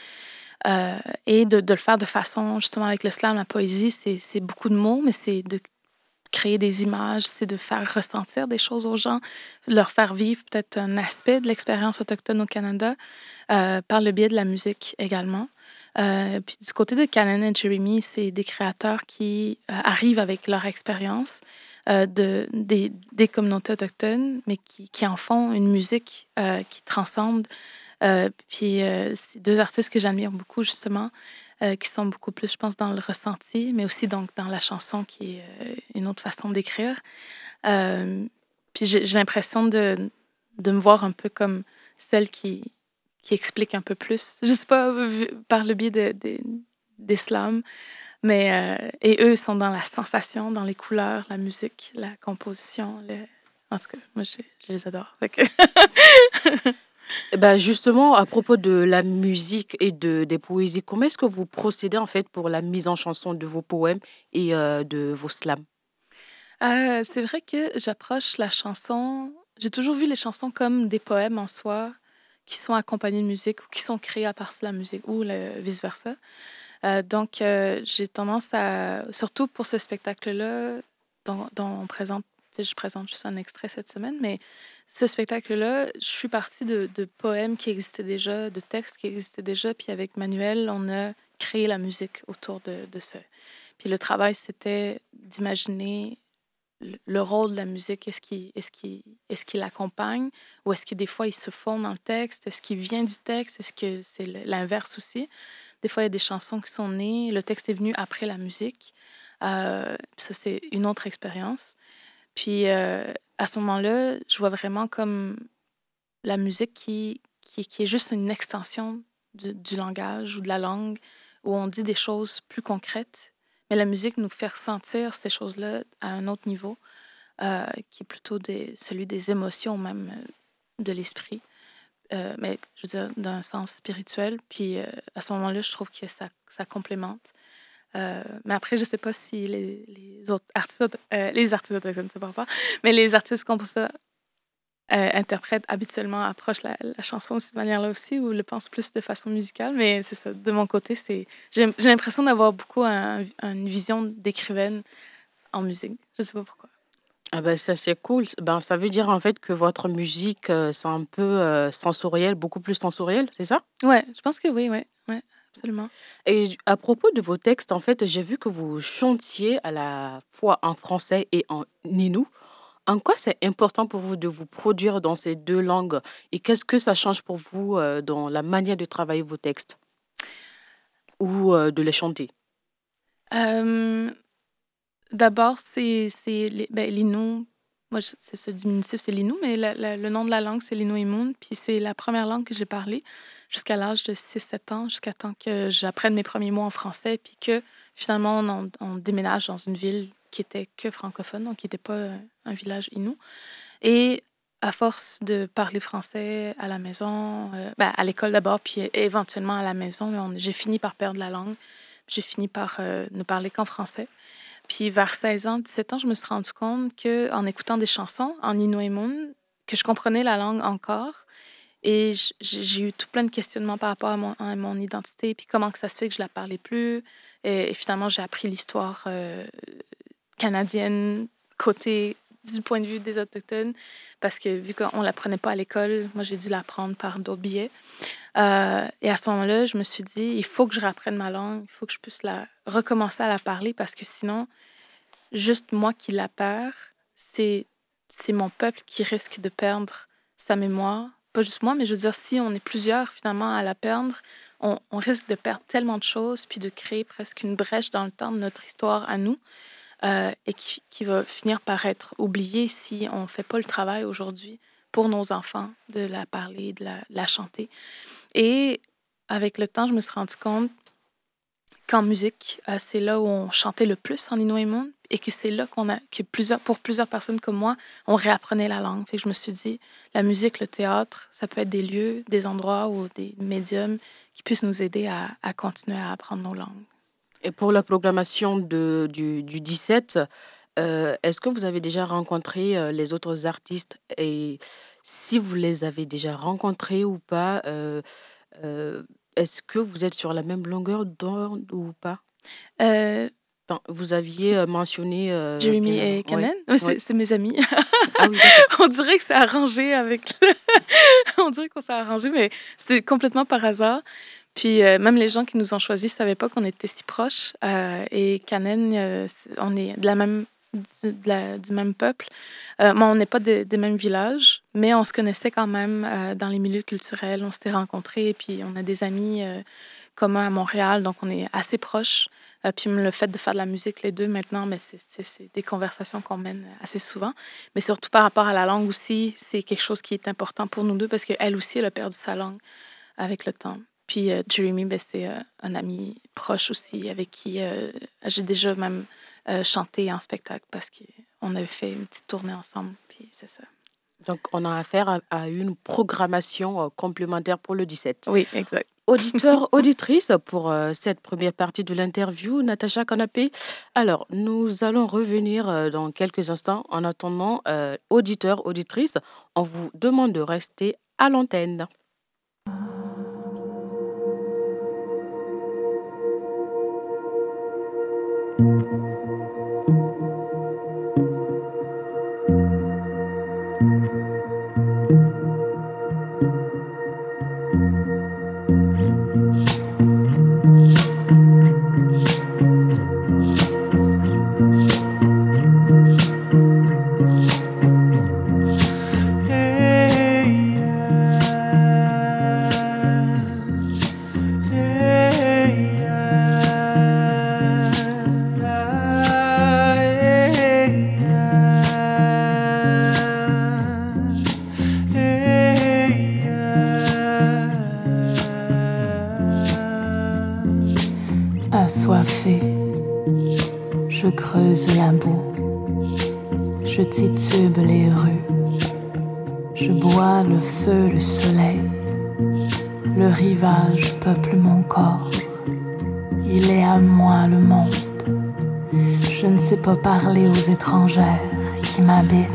Et de le faire de façon, justement, avec le slam, la poésie, c'est beaucoup de mots, mais c'est de créer des images, c'est de faire ressentir des choses aux gens, leur faire vivre peut-être un aspect de l'expérience autochtone au Canada par le biais de la musique également. Puis du côté de Canon et Jeremy, c'est des créateurs qui arrivent avec leur expérience des communautés autochtones, mais qui en font une musique qui transcende. Puis c'est deux artistes que j'admire beaucoup, justement, qui sont beaucoup plus, je pense, dans le ressenti, mais aussi donc dans la chanson, qui est une autre façon d'écrire. Puis j'ai l'impression de me voir un peu comme celle qui explique un peu plus, je sais pas, par le biais des slams, mais et eux sont dans la sensation, dans les couleurs, la musique, la composition. En tout cas, moi, je les adore. Fait que Justement, à propos de la musique et des poésies, comment est-ce que vous procédez en fait pour la mise en chanson de vos poèmes et de vos slams? C'est vrai que j'approche la chanson j'ai toujours vu les chansons comme des poèmes en soi, qui sont accompagnés de musique ou qui sont créés à partir de la musique ou le vice versa. Donc j'ai tendance à surtout pour ce spectacle-là dont on présente tu sais, je présente juste un extrait cette semaine, mais ce spectacle-là, je suis partie de poèmes qui existaient déjà, de textes qui existaient déjà, puis avec Manuel, on a créé la musique autour de ça. Puis le travail, c'était d'imaginer le rôle de la musique. Est-ce qu'il l'accompagne ou est-ce que des fois il se fond dans le texte? Est-ce qu'il vient du texte? Est-ce que c'est l'inverse aussi? Des fois, il y a des chansons qui sont nées, le texte est venu après la musique. Ça, c'est une autre expérience. Puis à ce moment-là, je vois vraiment comme la musique qui est juste une extension du langage ou de la langue, où on dit des choses plus concrètes, mais la musique nous fait ressentir ces choses-là à un autre niveau, qui est plutôt celui des émotions même, de l'esprit, mais je veux dire d'un sens spirituel. Puis à ce moment-là, je trouve que ça complémente. Mais après, je sais pas si les autres artistes, les artistes autochtones, c'est pas, mais les artistes compositeurs interprètes habituellement approchent la chanson de cette manière-là aussi ou le pensent plus de façon musicale. Mais c'est ça, de mon côté, j'ai l'impression d'avoir beaucoup une vision d'écrivaine en musique. Je sais pas pourquoi. Ça c'est cool. Ça veut dire en fait que votre musique, c'est un peu sensoriel, beaucoup plus sensoriel, c'est ça? Ouais, je pense que oui, ouais, ouais, absolument. Et à propos de vos textes, en fait, j'ai vu que vous chantiez à la fois en français et en inou. En quoi c'est important pour vous de vous produire dans ces deux langues et qu'est-ce que ça change pour vous dans la manière de travailler vos textes ou de les chanter? Euh, D'abord, l'Innu. Moi, c'est ce diminutif, c'est l'Innu, mais le nom de la langue, c'est l'Inuimun. Puis c'est la première langue que j'ai parlée jusqu'à l'âge de 6-7 ans, jusqu'à temps que j'apprenne mes premiers mots en français, puis que finalement, on déménage dans une ville qui était que francophone, donc qui n'était pas un village Innu. Et à force de parler français à la maison, à l'école d'abord, puis éventuellement à la maison, j'ai fini par perdre la langue. J'ai fini par ne parler qu'en français. Puis vers 16 ans, 17 ans, je me suis rendu compte qu'en écoutant des chansons en Inuimun, que je comprenais la langue encore. Et j'ai eu tout plein de questionnements par rapport à mon identité, puis comment que ça se fait que je la parlais plus. Et finalement, j'ai appris l'histoire canadienne côté du point de vue des Autochtones, parce que vu qu'on ne l'apprenait pas à l'école, moi, j'ai dû l'apprendre par d'autres biais. Et à ce moment-là, je me suis dit, il faut que je réapprenne ma langue, il faut que je puisse recommencer à la parler, parce que sinon, juste moi qui la perds, c'est mon peuple qui risque de perdre sa mémoire. Pas juste moi, mais je veux dire, si on est plusieurs finalement à la perdre, on risque de perdre tellement de choses, puis de créer presque une brèche dans le temps de notre histoire à nous, et qui va finir par être oubliée si on ne fait pas le travail aujourd'hui pour nos enfants de la parler, de la chanter. Et avec le temps, je me suis rendu compte qu'en musique, c'est là où on chantait le plus en Inuimun et que c'est là pour plusieurs personnes comme moi, on réapprenait la langue. Fait que je me suis dit, la musique, le théâtre, ça peut être des lieux, des endroits ou des médiums qui puissent nous aider à continuer à apprendre nos langues. Et pour la programmation du 17, est-ce que vous avez déjà rencontré les autres artistes et si vous les avez déjà rencontrés ou pas, est-ce que vous êtes sur la même longueur d'onde ou pas? Euh, Vous aviez mentionné Jeremy et Kanen, c'est mes amis. Ah oui, d'accord. On dirait que c'est arrangé on dirait qu'on s'est arrangé, mais c'est complètement par hasard. Puis même les gens qui nous ont choisis ne savaient pas qu'on était si proches. Et Kanen, on est du même peuple. On n'est pas des mêmes villages, mais on se connaissait quand même dans les milieux culturels. On s'était rencontrés, puis on a des amis communs à Montréal, donc on est assez proches. Puis le fait de faire de la musique, les deux, maintenant, mais c'est des conversations qu'on mène assez souvent. Mais surtout par rapport à la langue aussi, c'est quelque chose qui est important pour nous deux parce qu'elle aussi, elle a perdu sa langue avec le temps. Puis Jeremy, c'est un ami proche aussi avec qui j'ai déjà même chanté en spectacle parce qu'on avait fait une petite tournée ensemble. Puis c'est ça. Donc, on a affaire à une programmation complémentaire pour le 17. Oui, exact. Auditeurs, auditrices, pour cette première partie de l'interview, Natacha Canapé. Alors, nous allons revenir dans quelques instants. En attendant, auditeurs, auditrices, on vous demande de rester à l'antenne. Assoiffé, je creuse la boue, je titube les rues, je bois le feu, le soleil, le rivage peuple mon corps, il est à moi le monde, je ne sais pas parler aux étrangères qui m'habitent.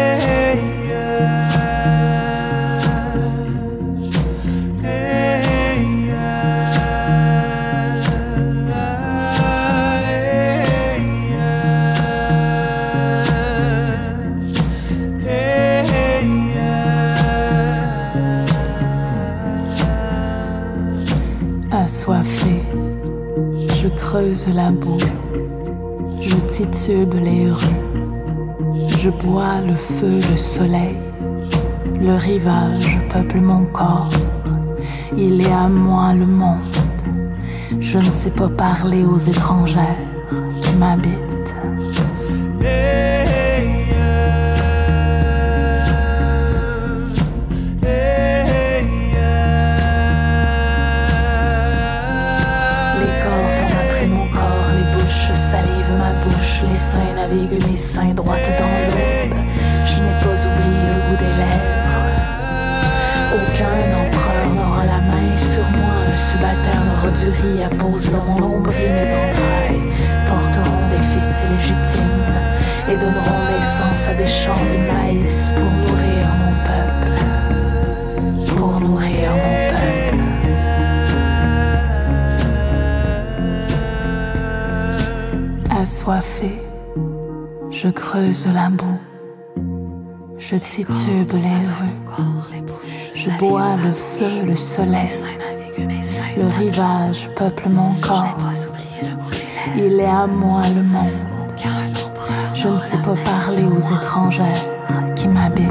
Assoiffé, je creuse la boue, je titube les rues, je bois le feu, le soleil, le rivage peuple mon corps, il est à moi le monde, je ne sais pas parler aux étrangères qui m'habitent. Les seins naviguent mes seins droites dans l'aube. Je n'ai pas oublié le goût des lèvres. Aucun empereur n'aura la main sur moi. Un subalterne aura du riz à poser dans mon nombril. Mes entrailles porteront des fils illégitimes et donneront naissance à des champs de maïs pour nourrir mon peuple. Pour nourrir mon peuple. Assoiffé, je creuse la boue, je titube les rues, je bois le feu, le soleil, le rivage peuple mon corps, il est à moi le monde, je ne sais pas parler aux étrangères qui m'habitent.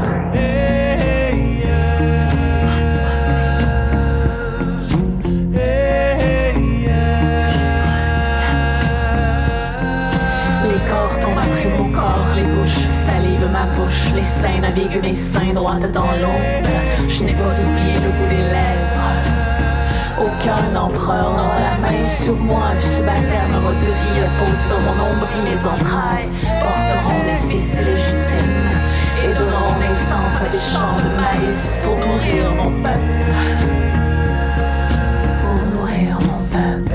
Ma bouche, les seins naviguent mes seins droites dans l'ombre. Je n'ai pas oublié le goût des lèvres. Aucun empereur n'aura la main sur moi. Un subalterne aura du riz posé dans mon nombril. Mes entrailles porteront des fils légitimes et donneront naissance à des champs de maïs pour nourrir mon peuple. Pour nourrir mon peuple.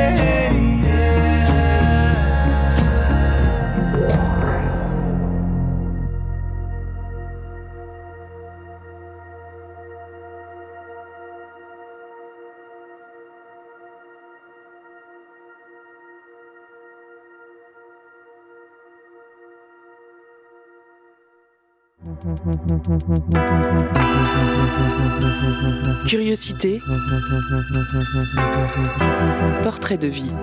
Curiosité. Portrait de vie.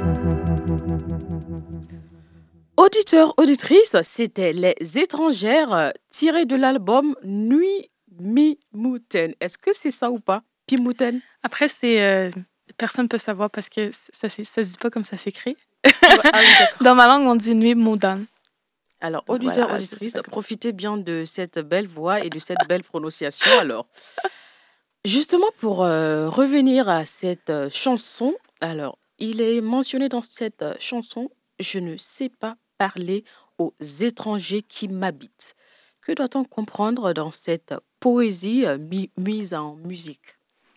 Auditeurs, auditrices, c'était Les Étrangères tirées de l'album Nuit Mimouten. Est-ce que c'est ça ou pas, Pimouten? Après, c'est personne ne peut savoir parce que ça se dit pas comme ça s'écrit. Dans ma langue, on dit Nuit Moudan. Alors, auditeurs, auditrices, profitez bien de cette belle voix et de cette belle prononciation. Alors, justement, pour revenir à cette chanson, alors, il est mentionné dans cette chanson « Je ne sais pas parler aux étrangers qui m'habitent ». Que doit-on comprendre dans cette poésie mise en musique?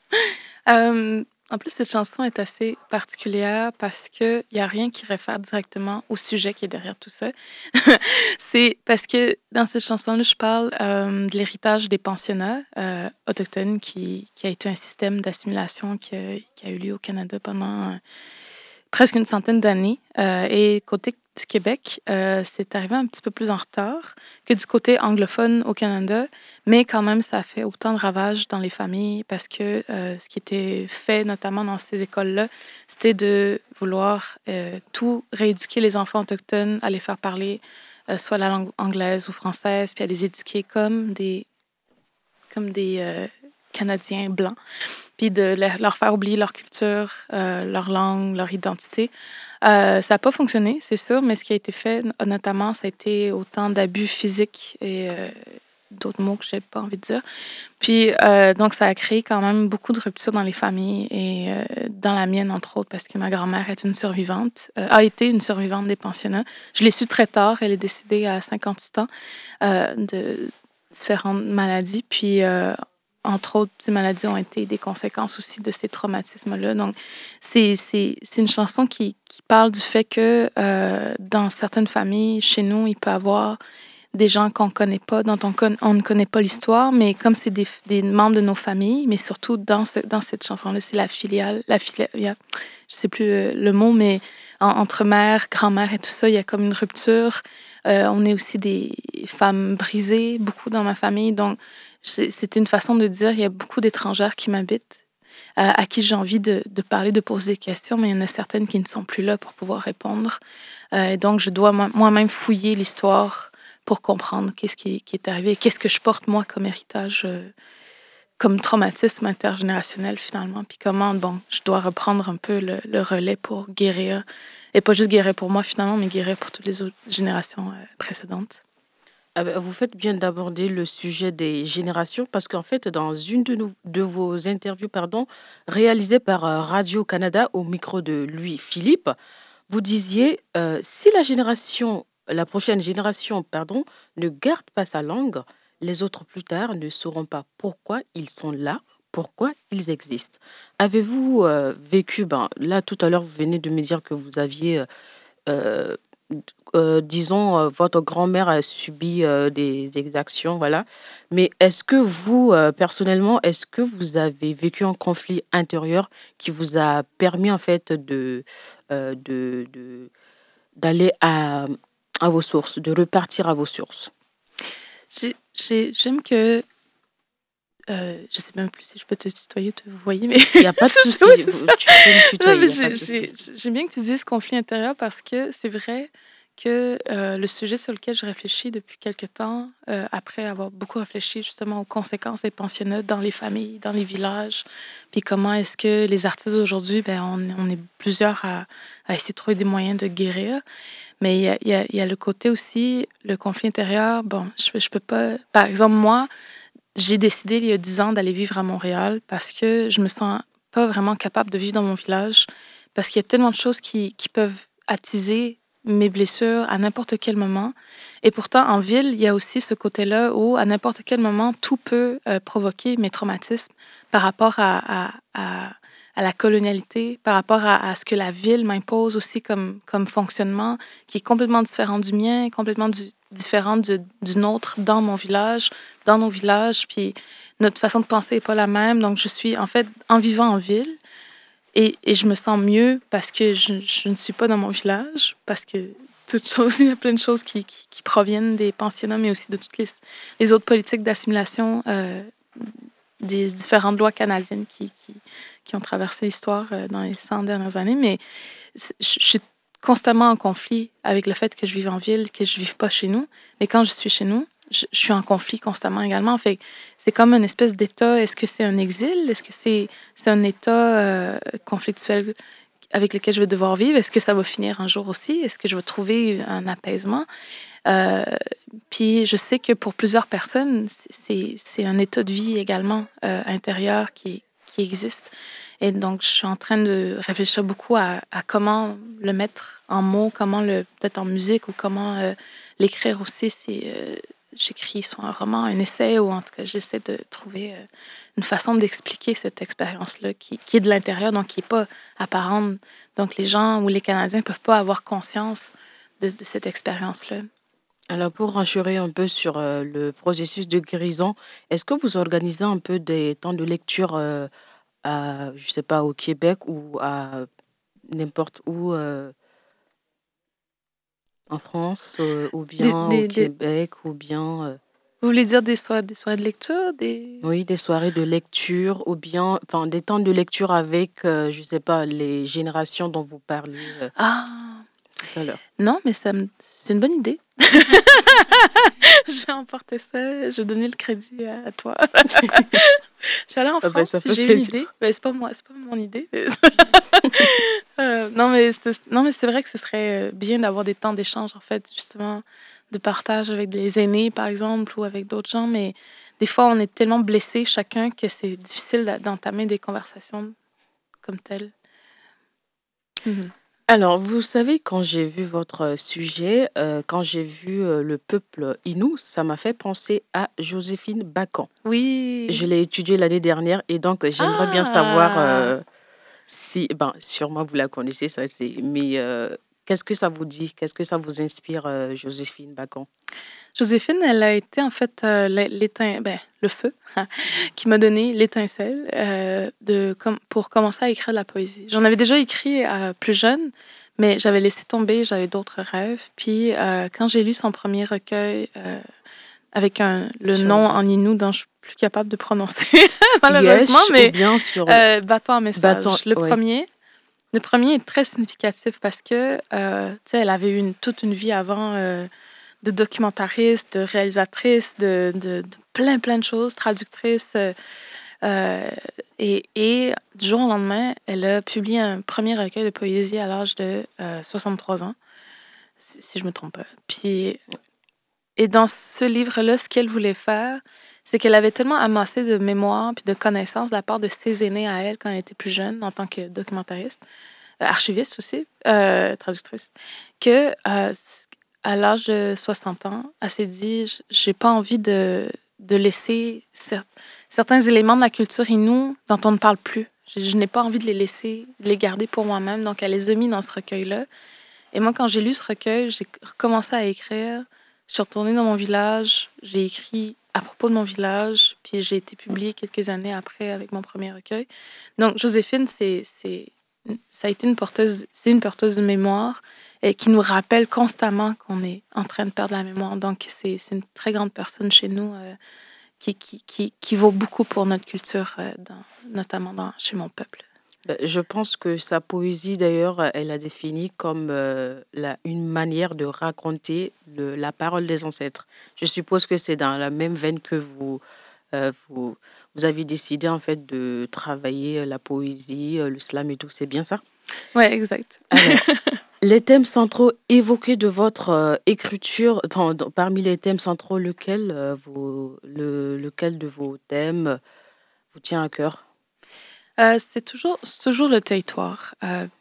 En plus, cette chanson est assez particulière parce qu'il n'y a rien qui réfère directement au sujet qui est derrière tout ça. C'est parce que dans cette chanson-là, je parle de l'héritage des pensionnats autochtones qui a été un système d'assimilation qui a eu lieu au Canada pendant presque une centaine d'années. Et côté du Québec, c'est arrivé un petit peu plus en retard que du côté anglophone au Canada, mais quand même, ça a fait autant de ravages dans les familles parce que ce qui était fait, notamment dans ces écoles-là, c'était de vouloir tout rééduquer les enfants autochtones, à les faire parler soit la langue anglaise ou française, puis à les éduquer comme des Canadiens blancs, puis de leur faire oublier leur culture, leur langue, leur identité. Ça n'a pas fonctionné, c'est sûr, mais ce qui a été fait, notamment, ça a été autant d'abus physiques et d'autres mots que je n'ai pas envie de dire. Puis, donc, ça a créé quand même beaucoup de ruptures dans les familles et dans la mienne, entre autres, parce que ma grand-mère est une survivante, a été une survivante des pensionnats. Je l'ai su très tard. Elle est décédée à 58 ans de différentes maladies. Puis, entre autres, ces maladies ont été des conséquences aussi de ces traumatismes-là. Donc, c'est une chanson qui parle du fait que dans certaines familles, chez nous, il peut y avoir des gens qu'on ne connaît pas, dont on ne connaît pas l'histoire, mais comme c'est des membres de nos familles, mais surtout dans cette chanson-là, c'est la filiale, je ne sais plus le mot, mais entre mère, grand-mère et tout ça, il y a comme une rupture. On est aussi des femmes brisées, beaucoup dans ma famille, donc c'est une façon de dire il y a beaucoup d'étrangères qui m'habitent, à qui j'ai envie de parler, de poser des questions, mais il y en a certaines qui ne sont plus là pour pouvoir répondre. Et donc, je dois moi-même fouiller l'histoire pour comprendre qu'est-ce qui est arrivé et qu'est-ce que je porte, moi, comme héritage, comme traumatisme intergénérationnel, finalement. Puis comment, je dois reprendre un peu le relais pour guérir. Et pas juste guérir pour moi, finalement, mais guérir pour toutes les autres générations précédentes. Vous faites bien d'aborder le sujet des générations parce qu'en fait, dans une de vos interviews réalisées par Radio-Canada au micro de Louis-Philippe, vous disiez si la prochaine génération ne garde pas sa langue, les autres plus tard ne sauront pas pourquoi ils sont là, pourquoi ils existent. Avez-vous vécu, là tout à l'heure vous venez de me dire que vous aviez... disons, votre grand-mère a subi des exactions, voilà. Mais est-ce que vous, personnellement, est-ce que vous avez vécu un conflit intérieur qui vous a permis, en fait, d'aller à vos sources, de repartir à vos sources? J'aime que... je sais même plus si je peux te tutoyer ou te voyer, mais... Il n'y a pas de souci. Tu peux me tutoyer. J'aime bien que tu dises conflit intérieur parce que c'est vrai que le sujet sur lequel je réfléchis depuis quelque temps, après avoir beaucoup réfléchi justement aux conséquences des pensionnats dans les familles, dans les villages, puis comment est-ce que les artistes aujourd'hui, on est plusieurs à essayer de trouver des moyens de guérir. Mais il y a le côté aussi, le conflit intérieur. Je peux pas... Par exemple, moi, j'ai décidé il y a 10 ans d'aller vivre à Montréal parce que je me sens pas vraiment capable de vivre dans mon village parce qu'il y a tellement de choses qui peuvent attiser mes blessures à n'importe quel moment. Et pourtant, en ville, il y a aussi ce côté-là où, à n'importe quel moment, tout peut provoquer mes traumatismes par rapport à la colonialité, par rapport à ce que la ville m'impose aussi comme fonctionnement, qui est complètement différent du mien, complètement différent du nôtre dans mon village, dans nos villages. Puis notre façon de penser n'est pas la même. Donc, je suis, en fait, en vivant en ville, et je me sens mieux parce que je ne suis pas dans mon village, parce que il y a plein de choses qui proviennent des pensionnats, mais aussi de toutes les autres politiques d'assimilation des différentes lois canadiennes qui ont traversé l'histoire dans les 100 dernières années. Mais je suis constamment en conflit avec le fait que je vive en ville, que je ne vive pas chez nous. Mais quand je suis chez nous, je suis en conflit constamment également. Fait c'est comme une espèce d'état. Est-ce que c'est un exil? Est-ce que c'est un état conflictuel avec lequel je vais devoir vivre? Est-ce que ça va finir un jour aussi? Est-ce que je vais trouver un apaisement? Puis je sais que pour plusieurs personnes, c'est un état de vie également intérieur qui existe. Et donc, je suis en train de réfléchir beaucoup à comment le mettre en mots, comment peut-être en musique ou comment l'écrire aussi. j'écris soit un roman, un essai, ou en tout cas, j'essaie de trouver une façon d'expliquer cette expérience-là qui est de l'intérieur, donc qui n'est pas apparente. Donc, les gens ou les Canadiens ne peuvent pas avoir conscience de cette expérience-là. Alors, pour rassurer un peu sur le processus de guérison, est-ce que vous organisez un peu des temps de lecture je sais pas, au Québec ou à n'importe où en France ou bien au Québec ou bien... Vous voulez dire des soirées de lecture Oui, des soirées de lecture ou bien des temps de lecture avec, je sais pas, les générations dont vous parliez tout à l'heure. Non, mais c'est une bonne idée. Je vais emporter ça. Je vais donner le crédit à toi. Je suis allée en France, puis j'ai eu une idée. C'est pas mon idée. Non, mais c'est vrai que ce serait bien d'avoir des temps d'échange, en fait, justement, de partage avec les aînés, par exemple, ou avec d'autres gens. Mais des fois, on est tellement blessés chacun que c'est difficile d'entamer des conversations comme telles. Mm-hmm. Alors, vous savez, quand j'ai vu votre sujet, quand j'ai vu le peuple Innu, ça m'a fait penser à Joséphine Bacon. Oui. Je l'ai étudiée l'année dernière et donc j'aimerais bien savoir si... sûrement vous la connaissez, ça c'est... Mais qu'est-ce que ça vous dit? Qu'est-ce que ça vous inspire, Joséphine Bacon? Joséphine, elle a été en fait le feu qui m'a donné l'étincelle pour commencer à écrire de la poésie. J'en avais déjà écrit plus jeune, mais j'avais laissé tomber, j'avais d'autres rêves. Puis quand j'ai lu son premier recueil avec le nom en Innu dont je suis plus capable de prononcer malheureusement, mais bien sur Bateau en message. Le premier est très significatif parce que elle avait eu toute une vie avant de documentariste, de réalisatrice, de plein de choses, traductrice. Et du jour au lendemain, elle a publié un premier recueil de poésie à l'âge de 63 ans, si je ne me trompe pas. Et dans ce livre-là, ce qu'elle voulait faire, c'est qu'elle avait tellement amassé de mémoire et de connaissances de la part de ses aînés à elle quand elle était plus jeune, en tant que documentariste, archiviste aussi, traductrice, que à l'âge de 60 ans, elle s'est dit « j'ai pas envie de laisser certains éléments de la culture Innu dont on ne parle plus. Je n'ai pas envie de les laisser, de les garder pour moi-même. » Donc, elle les a mis dans ce recueil-là. Et moi, quand j'ai lu ce recueil, j'ai recommencé à écrire. Je suis retournée dans mon village. J'ai écrit à propos de mon village. Puis j'ai été publiée quelques années après avec mon premier recueil. Donc, Joséphine, ça a été une porteuse de mémoire et qui nous rappelle constamment qu'on est en train de perdre la mémoire. Donc, c'est une très grande personne chez nous qui vaut beaucoup pour notre culture, notamment chez mon peuple. Je pense que sa poésie, d'ailleurs, elle a défini comme une manière de raconter la parole des ancêtres. Je suppose que c'est dans la même veine que vous avez décidé, en fait, de travailler la poésie, le slam et tout. C'est bien ça? Oui, exact. Alors, les thèmes centraux évoqués de votre écriture, parmi les thèmes centraux, lequel de vos thèmes vous tient à cœur? C'est toujours le territoire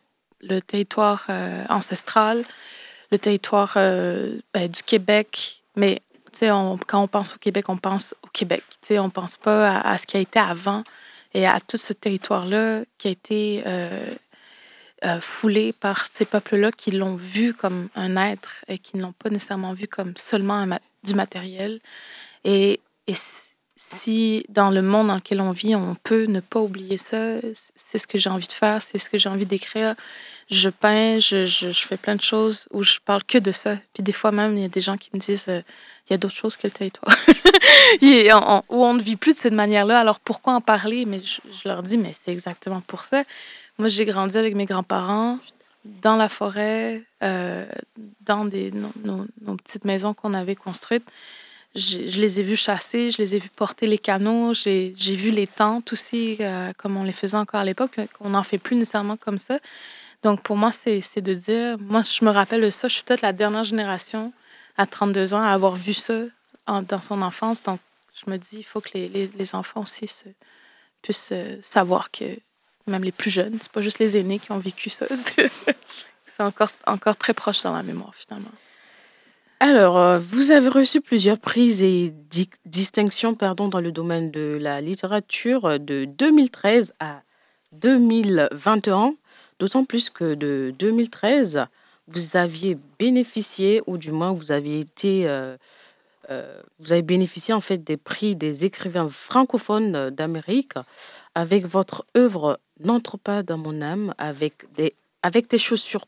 ancestral, le territoire du Québec. Mais quand on pense au Québec, on pense au Québec. On ne pense pas à ce qui a été avant et à tout ce territoire-là qui a été foulé par ces peuples-là qui l'ont vu comme un être et qui ne l'ont pas nécessairement vu comme seulement du matériel. Et si dans le monde dans lequel on vit, on peut ne pas oublier ça, c'est ce que j'ai envie de faire, c'est ce que j'ai envie d'écrire. Je peins, je fais plein de choses où je parle que de ça. Puis des fois même, il y a des gens qui me disent il y a d'autres choses que le territoire. Où on ne vit plus de cette manière-là, alors pourquoi en parler? Mais je leur dis, mais c'est exactement pour ça. Moi, j'ai grandi avec mes grands-parents, dans la forêt, dans nos petites maisons qu'on avait construites. Je les ai vus chasser, je les ai vus porter les canaux, j'ai vu les tentes aussi, comme on les faisait encore à l'époque, qu'on n'en fait plus nécessairement comme ça. Donc, pour moi, c'est de dire... Moi, je me rappelle de ça. Je suis peut-être la dernière génération, à 32 ans, à avoir vu ça dans son enfance. Donc, je me dis, il faut que les enfants aussi puissent savoir que même les plus jeunes, c'est pas juste les aînés qui ont vécu ça. C'est encore très proche dans la mémoire, finalement. Alors, vous avez reçu plusieurs prix et distinctions dans le domaine de la littérature de 2013 à 2021, d'autant plus que de 2013, vous aviez bénéficié, ou du moins vous avez bénéficié en fait des prix des écrivains francophones d'Amérique avec votre œuvre N'entre pas dans mon âme avec tes chaussures,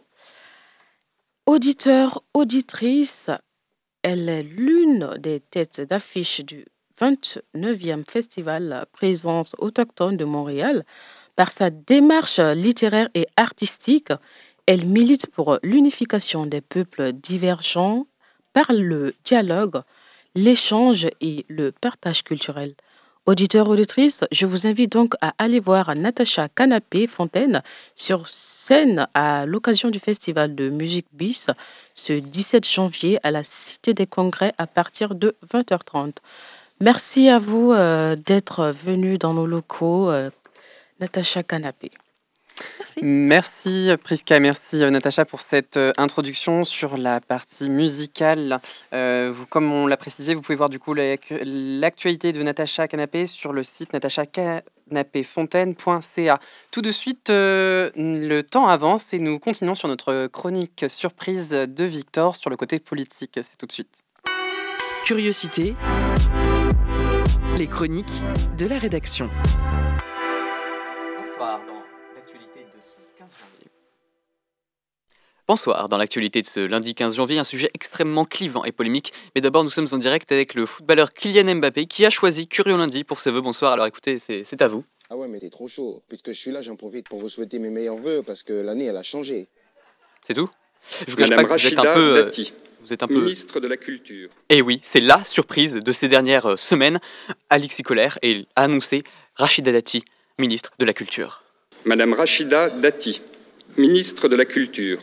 Auditeur, auditrice, elle est l'une des têtes d'affiche du 29e Festival Présence autochtone de Montréal. Par sa démarche littéraire et artistique, elle milite pour l'unification des peuples divergents par le dialogue, l'échange et le partage culturel. Auditeurs, auditrices, je vous invite donc à aller voir Natacha Canapé-Fontaine sur scène à l'occasion du Festival de musique BIS ce 17 janvier à la Cité des Congrès à partir de 20h30. Merci à vous d'être venu dans nos locaux, Natacha Canapé. Merci Priska, merci Natacha pour cette introduction sur la partie musicale. Comme on l'a précisé, vous pouvez voir du coup l'actualité de Natacha Canapé sur le site natachacanapéfontaine.ca. Tout de suite, le temps avance et nous continuons sur notre chronique surprise de Victor sur le côté politique. C'est tout de suite. Curiosité, les chroniques de la rédaction. Bonsoir, dans l'actualité de ce lundi 15 janvier, un sujet extrêmement clivant et polémique. Mais d'abord, nous sommes en direct avec le footballeur Kylian Mbappé qui a choisi Curio Lundi pour ses vœux. Bonsoir, alors écoutez, c'est à vous. Ah ouais, mais t'es trop chaud. Puisque je suis là, j'en profite pour vous souhaiter mes meilleurs vœux parce que l'année, elle a changé. C'est tout ? Je vous cache pas que vous êtes un peu... ministre de la Culture. Et oui, c'est la surprise de ces dernières semaines. Alexis Collère a annoncé Rachida Dati, ministre de la Culture. Madame Rachida Dati, ministre de la Culture.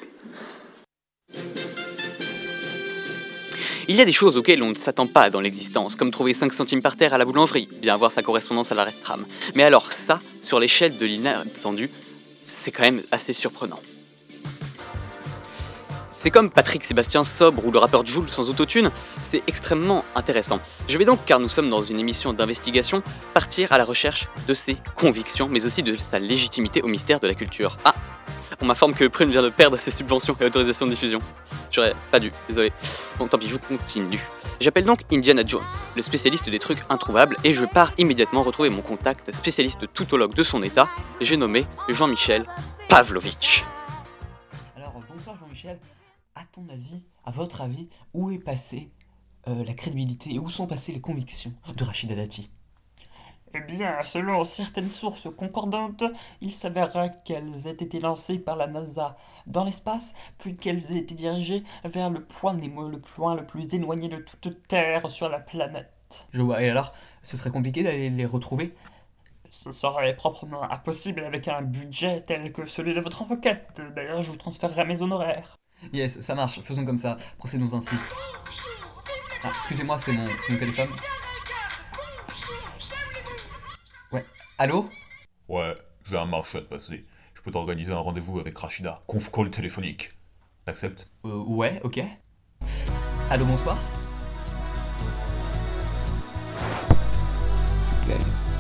Il y a des choses auxquelles on ne s'attend pas dans l'existence, comme trouver 5 centimes par terre à la boulangerie, bien voir sa correspondance à l'arrêt de tram. Mais alors ça, sur l'échelle de l'inattendu, c'est quand même assez surprenant. C'est comme Patrick Sébastien sobre ou le rappeur Jul sans autotune, c'est extrêmement intéressant. Je vais donc, car nous sommes dans une émission d'investigation, partir à la recherche de ses convictions, mais aussi de sa légitimité au mystère de la culture. Ah, on m'informe que Prune vient de perdre ses subventions et autorisations de diffusion. J'aurais pas dû, désolé. Bon, tant pis, je continue. J'appelle donc Indiana Jones, le spécialiste des trucs introuvables, et je pars immédiatement retrouver mon contact spécialiste toutologue de son état, j'ai nommé Jean-Michel Pavlovitch. Alors, bonsoir Jean-Michel. À ton avis, à votre avis, où est passée la crédibilité et où sont passées les convictions de Rachida Dati ? Eh bien, selon certaines sources concordantes, il s'avérera qu'elles aient été lancées par la NASA dans l'espace, puis qu'elles aient été dirigées vers le point Nemo, le point le plus éloigné de toute Terre sur la planète. Je vois, et alors, ce serait compliqué d'aller les retrouver ? Ce serait proprement impossible avec un budget tel que celui de votre enquête. D'ailleurs, je vous transférerai mes honoraires. Yes, ça marche, faisons comme ça, procédons ainsi. Ah, excusez-moi, c'est mon téléphone. Ouais, allô ? Ouais, j'ai un marché à te passer. Je peux t'organiser un rendez-vous avec Rachida. Conf call téléphonique. T'acceptes ? Ouais, ok. Allô, bonsoir ? Okay.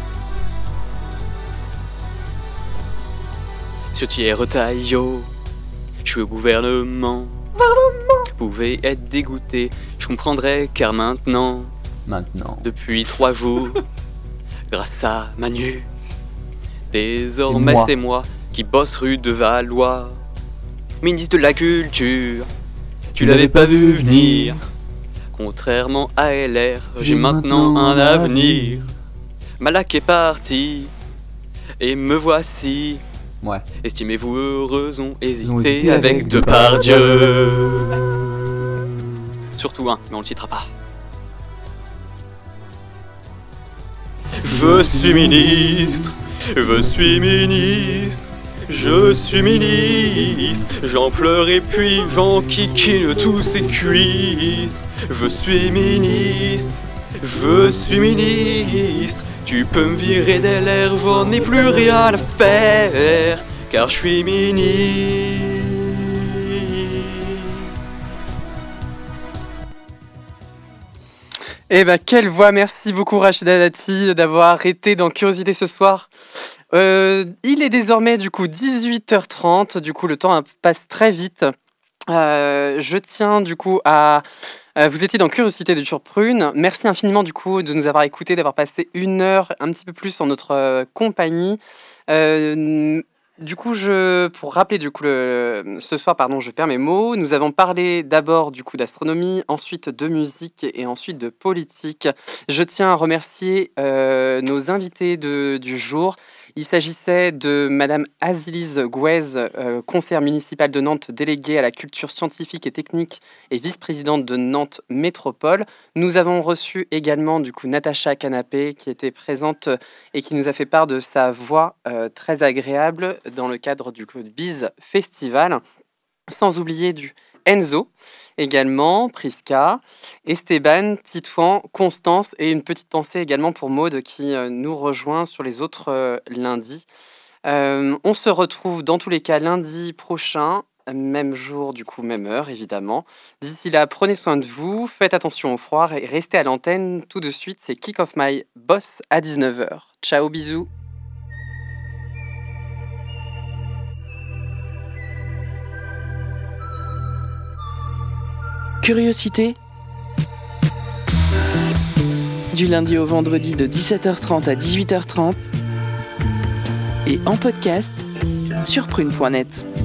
Ciotier Retaillot, je suis au gouvernement. Je pouvais être dégoûté, je comprendrais car maintenant, depuis 3 jours, grâce à Manu, désormais c'est moi qui bosse rue de Valois. Ministre de la Culture, tu l'avais pas vu venir. Contrairement à LR, j'ai maintenant un avenir. Malak est parti, et me voici. Ouais. Estimez-vous heureux, ont hésité avec Depardieu. Surtout un, mais on le citera pas. Je suis ministre, je suis ministre, je suis ministre. J'en pleure et puis j'en kikine tous ses cuisses. Je suis ministre, je suis ministre. Tu peux me virer des l'air, j'en ai plus rien à faire, car je suis ministre. Eh ben, quelle voix! Merci beaucoup Rachida Dati d'avoir été dans Curiosité ce soir. Il est désormais du coup 18h30, du coup le temps passe très vite. Je tiens du coup à... vous étiez dans Curiosité de Surprune. Merci infiniment du coup de nous avoir écoutés, d'avoir passé une heure un petit peu plus en notre compagnie. Du coup, pour rappeler du coup ce soir, je perds mes mots. Nous avons parlé d'abord du coup d'astronomie, ensuite de musique et ensuite de politique. Je tiens à remercier nos invités du jour. Il s'agissait de Madame Azilise Gouez, conseillère municipale de Nantes, déléguée à la culture scientifique et technique et vice-présidente de Nantes Métropole. Nous avons reçu également du coup Natacha Canapé qui était présente et qui nous a fait part de sa voix très agréable dans le cadre du Biz Festival. Sans oublier du Enzo, également, Prisca, Esteban, Titouan, Constance et une petite pensée également pour Maude qui nous rejoint sur les autres lundis. On se retrouve dans tous les cas lundi prochain, même jour, du coup, même heure évidemment. D'ici là, prenez soin de vous, faites attention au froid et restez à l'antenne. Tout de suite, c'est Kick Off My Boss à 19h. Ciao, bisous. Curiosité. Du lundi au vendredi de 17h30 à 18h30 et en podcast sur prune.net.